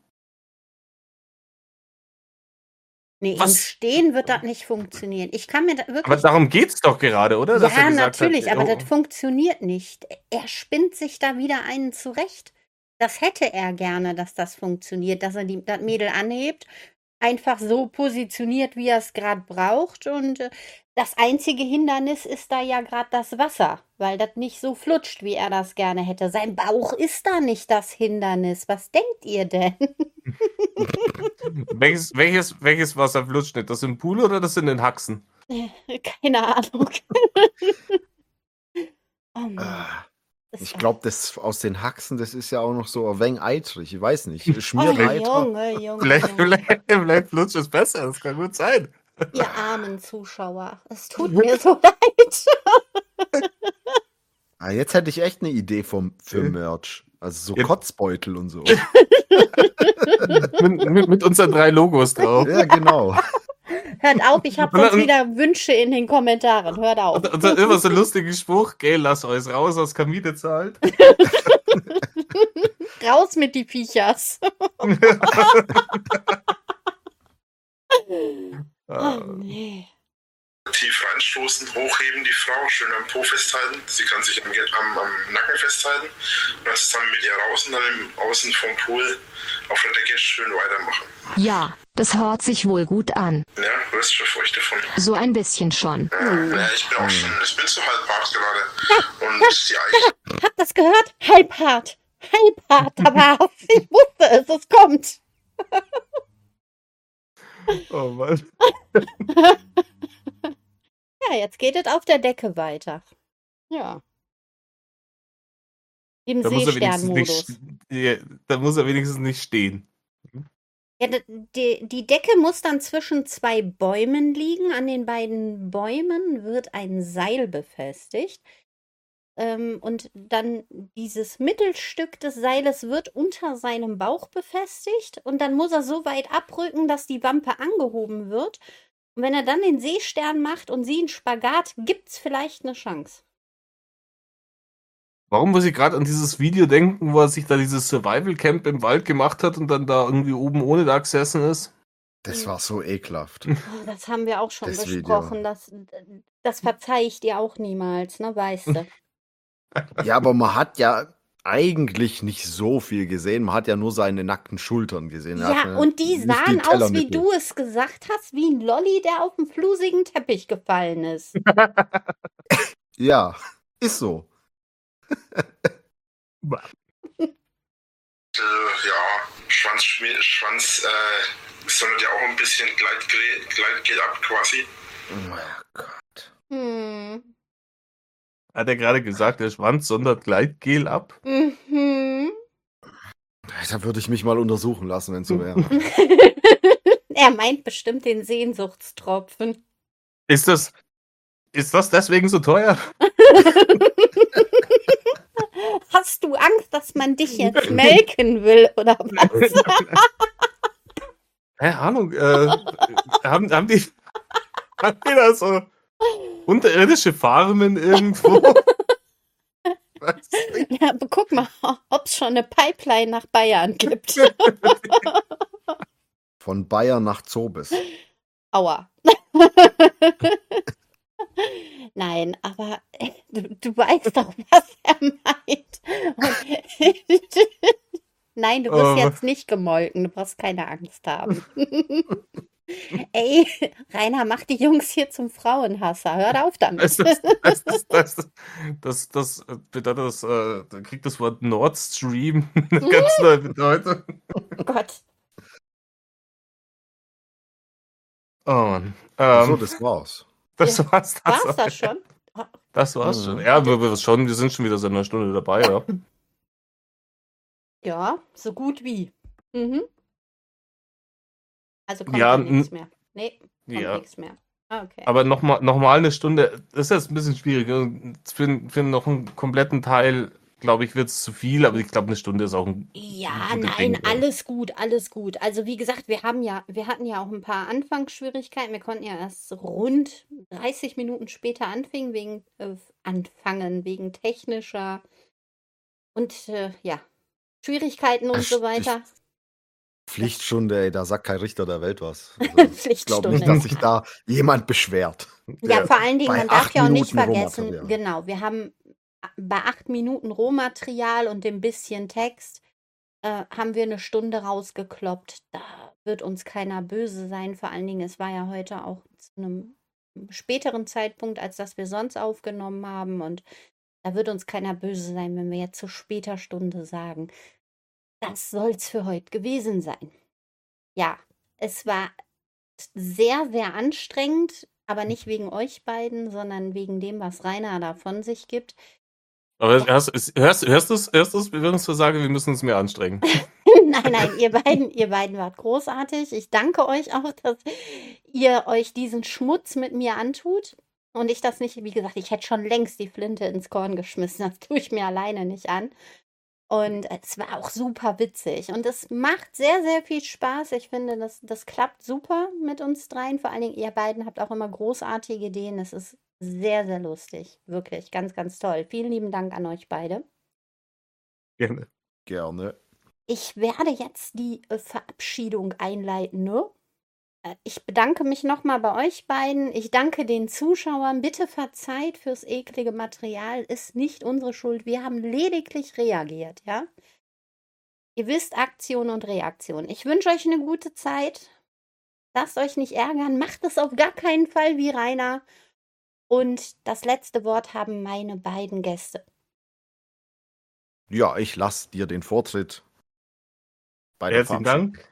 Nee, im Was? Stehen wird das nicht funktionieren. Ich kann mir da wirklich. Aber darum geht's doch gerade, oder? Dass Ja, er gesagt natürlich, hat, aber oh, das funktioniert nicht. Er spinnt sich da wieder einen zurecht. Das hätte er gerne, dass das funktioniert, dass er das Mädel anhebt, einfach so positioniert, wie er es gerade braucht. Und das einzige Hindernis ist da ja gerade das Wasser, weil das nicht so flutscht, wie er das gerne hätte. Sein Bauch ist da nicht das Hindernis. Was denkt ihr denn? welches Wasser flutscht nicht? Das im Pool oder das in den Haxen? Keine Ahnung. Oh Mann. Ah, Das ich war- glaube, das aus den Haxen, das ist ja auch noch so ein wenig eitrig. Ich weiß nicht. Oh, Schmiereiter. Junge. Vielleicht flutscht es besser, das kann gut sein. Ihr armen Zuschauer, es tut mir so leid. Ah, jetzt hätte ich echt eine Idee für Merch. Also so Ja. Kotzbeutel und so. mit unseren 3 Logos drauf. Ja, genau. Hört auf, ich habe Und sonst dann- wieder Wünsche in den Kommentaren. Hört auf. Und dann immer so ein lustiger Spruch, gell, lass euch raus, aus Miete zahlt. Raus mit die Viechers. Oh, nee. Tief reinstoßen, hochheben die Frau, schön am Po festhalten. Sie kann sich am Nacken festhalten und dann zusammen mit ihr raus und dann außen vom Pool auf der Decke schön weitermachen. Ja, das hört sich wohl gut an. Ja, du wirst schon feucht davon. So ein bisschen schon. Ja, ich bin auch schon, ich bin so halb hart gerade. Und ja, ich Habt das gehört? Halbhart. Halbhart, aber ich wusste es kommt. Oh Mann. Ja, jetzt geht es auf der Decke weiter. Ja. Im Da muss er wenigstens Seesternmodus. nicht, ja, da muss er wenigstens nicht stehen. Ja, die Decke muss dann zwischen zwei Bäumen liegen. An den beiden Bäumen wird ein Seil befestigt. Und dann dieses Mittelstück des Seiles wird unter seinem Bauch befestigt. Und dann muss er so weit abrücken, dass die Wampe angehoben wird. Und wenn er dann den Seestern macht und sie einen Spagat, gibt's vielleicht eine Chance. Warum muss ich gerade an dieses Video denken, wo er sich da dieses Survival Camp im Wald gemacht hat und dann da irgendwie oben ohne da gesessen ist? Das war so ekelhaft. Oh, das haben wir auch schon Das besprochen. Das verzeihe ich dir auch niemals, ne, weißt du. Ja, aber man hat ja eigentlich nicht so viel gesehen. Man hat ja nur seine nackten Schultern gesehen. Er hat Ja, und die nicht sahen aus, wie Tellermittel. du es gesagt hast, wie ein Lolli, der auf den flusigen Teppich gefallen ist. Ja, ist so. Ja, Schwanz sondert ja auch ein bisschen Gleitgel ab quasi. Oh Gott. Hat er gerade gesagt, der Schwanz sondert Gleitgel ab? Mhm. Da würde ich mich mal untersuchen lassen, wenn es so wäre. Er meint bestimmt den Sehnsuchtstropfen. Ist das deswegen so teuer? Hast du Angst, dass man dich jetzt melken will, oder was? Keine Ahnung. Haben die da so unterirdische Farmen irgendwo? Was? Ja, aber guck mal, ob es schon eine Pipeline nach Bayern gibt. Von Bayern nach Zobis. Aua. Nein, aber du weißt doch, was er meint. Und nein, du wirst jetzt nicht gemolken. Du brauchst keine Angst haben. Ey, Rainer, mach die Jungs hier zum Frauenhasser. Hör auf damit. Das bedeutet, da kriegt das Wort Nord Stream eine ganz neue Bedeutung. Oh Gott. Oh Mann. So, das war's. Das war's. War's das schon? Das war's schon. Ja, wir sind schon wieder seit einer Stunde dabei, ja. Ja, so gut wie. Mhm. Also kommt Ja, nichts mehr. Nee, kommt Ja. nichts mehr. Okay. Aber noch mal eine Stunde, das ist jetzt ein bisschen schwierig. Für noch einen kompletten Teil, glaube ich, wird es zu viel, aber ich glaube, eine Stunde ist auch ein Ja, gutes nein, Ding, ja. alles gut, alles gut. Also wie gesagt, wir hatten ja auch ein paar Anfangsschwierigkeiten. Wir konnten ja erst rund 30 Minuten später anfangen wegen technischer und ja, Schwierigkeiten und so weiter. Pflichtstunde, ey, da sagt kein Richter der Welt was. Also, ich glaube nicht, dass sich da jemand beschwert. Ja, vor allen Dingen, bei man darf 8 ja auch nicht Minuten vergessen, Rohmaterial. genau, wir haben bei 8 Minuten Rohmaterial und dem bisschen Text haben wir eine Stunde rausgekloppt. Da wird uns keiner böse sein. Vor allen Dingen, es war ja heute auch zu einem späteren Zeitpunkt, als das wir sonst aufgenommen haben. Und da wird uns keiner böse sein, wenn wir jetzt zu später Stunde sagen, das soll's für heute gewesen sein. Ja, es war sehr, sehr anstrengend, aber nicht wegen euch beiden, sondern wegen dem, was Rainer da von sich gibt. Aber hörst du es? Wir würden uns sagen, wir müssen uns mehr anstrengen. Nein, ihr beiden wart großartig. Ich danke euch auch, dass ihr euch diesen Schmutz mit mir antut. Und ich das nicht, wie gesagt, ich hätte schon längst die Flinte ins Korn geschmissen. Das tue ich mir alleine nicht an. Und es war auch super witzig. Und es macht sehr, sehr viel Spaß. Ich finde, das klappt super mit uns dreien. Vor allen Dingen, ihr beiden habt auch immer großartige Ideen. Es ist sehr, sehr lustig. Wirklich, ganz, ganz toll. Vielen lieben Dank an euch beide. Gerne. Gerne. Ich werde jetzt die Verabschiedung einleiten, ne? Ich bedanke mich nochmal bei euch beiden. Ich danke den Zuschauern. Bitte verzeiht fürs eklige Material. Ist nicht unsere Schuld. Wir haben lediglich reagiert, ja? Ihr wisst Aktion und Reaktion. Ich wünsche euch eine gute Zeit. Lasst euch nicht ärgern. Macht es auf gar keinen Fall wie Rainer. Und das letzte Wort haben meine beiden Gäste. Ja, ich lasse dir den Vortritt. Bei der Herzlichen Verabschiedung. Dank.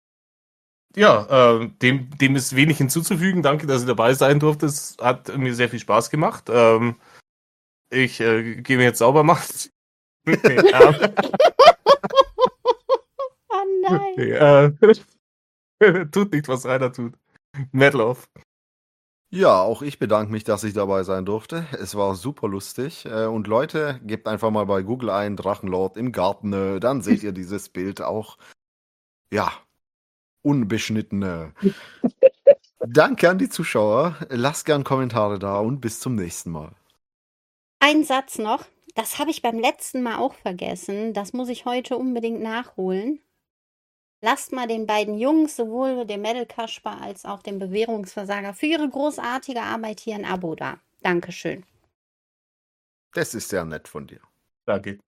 Ja, dem ist wenig hinzuzufügen. Danke, dass ich dabei sein durfte. Es hat mir sehr viel Spaß gemacht. Ich gehe mir jetzt sauber machen. Oh nein. Tut nicht, was Rainer tut. Medloff. Ja, auch ich bedanke mich, dass ich dabei sein durfte. Es war super lustig. Und Leute, gebt einfach mal bei Google ein, Drachenlord im Garten, dann seht ihr dieses Bild auch. Ja, unbeschnittene. Danke an die Zuschauer. Lasst gern Kommentare da und bis zum nächsten Mal. Ein Satz noch, das habe ich beim letzten Mal auch vergessen. Das muss ich heute unbedingt nachholen. Lasst mal den beiden Jungs, sowohl dem Metal-Kasper als auch dem Bewährungsversager, für ihre großartige Arbeit hier ein Abo da. Dankeschön. Das ist sehr nett von dir. Danke.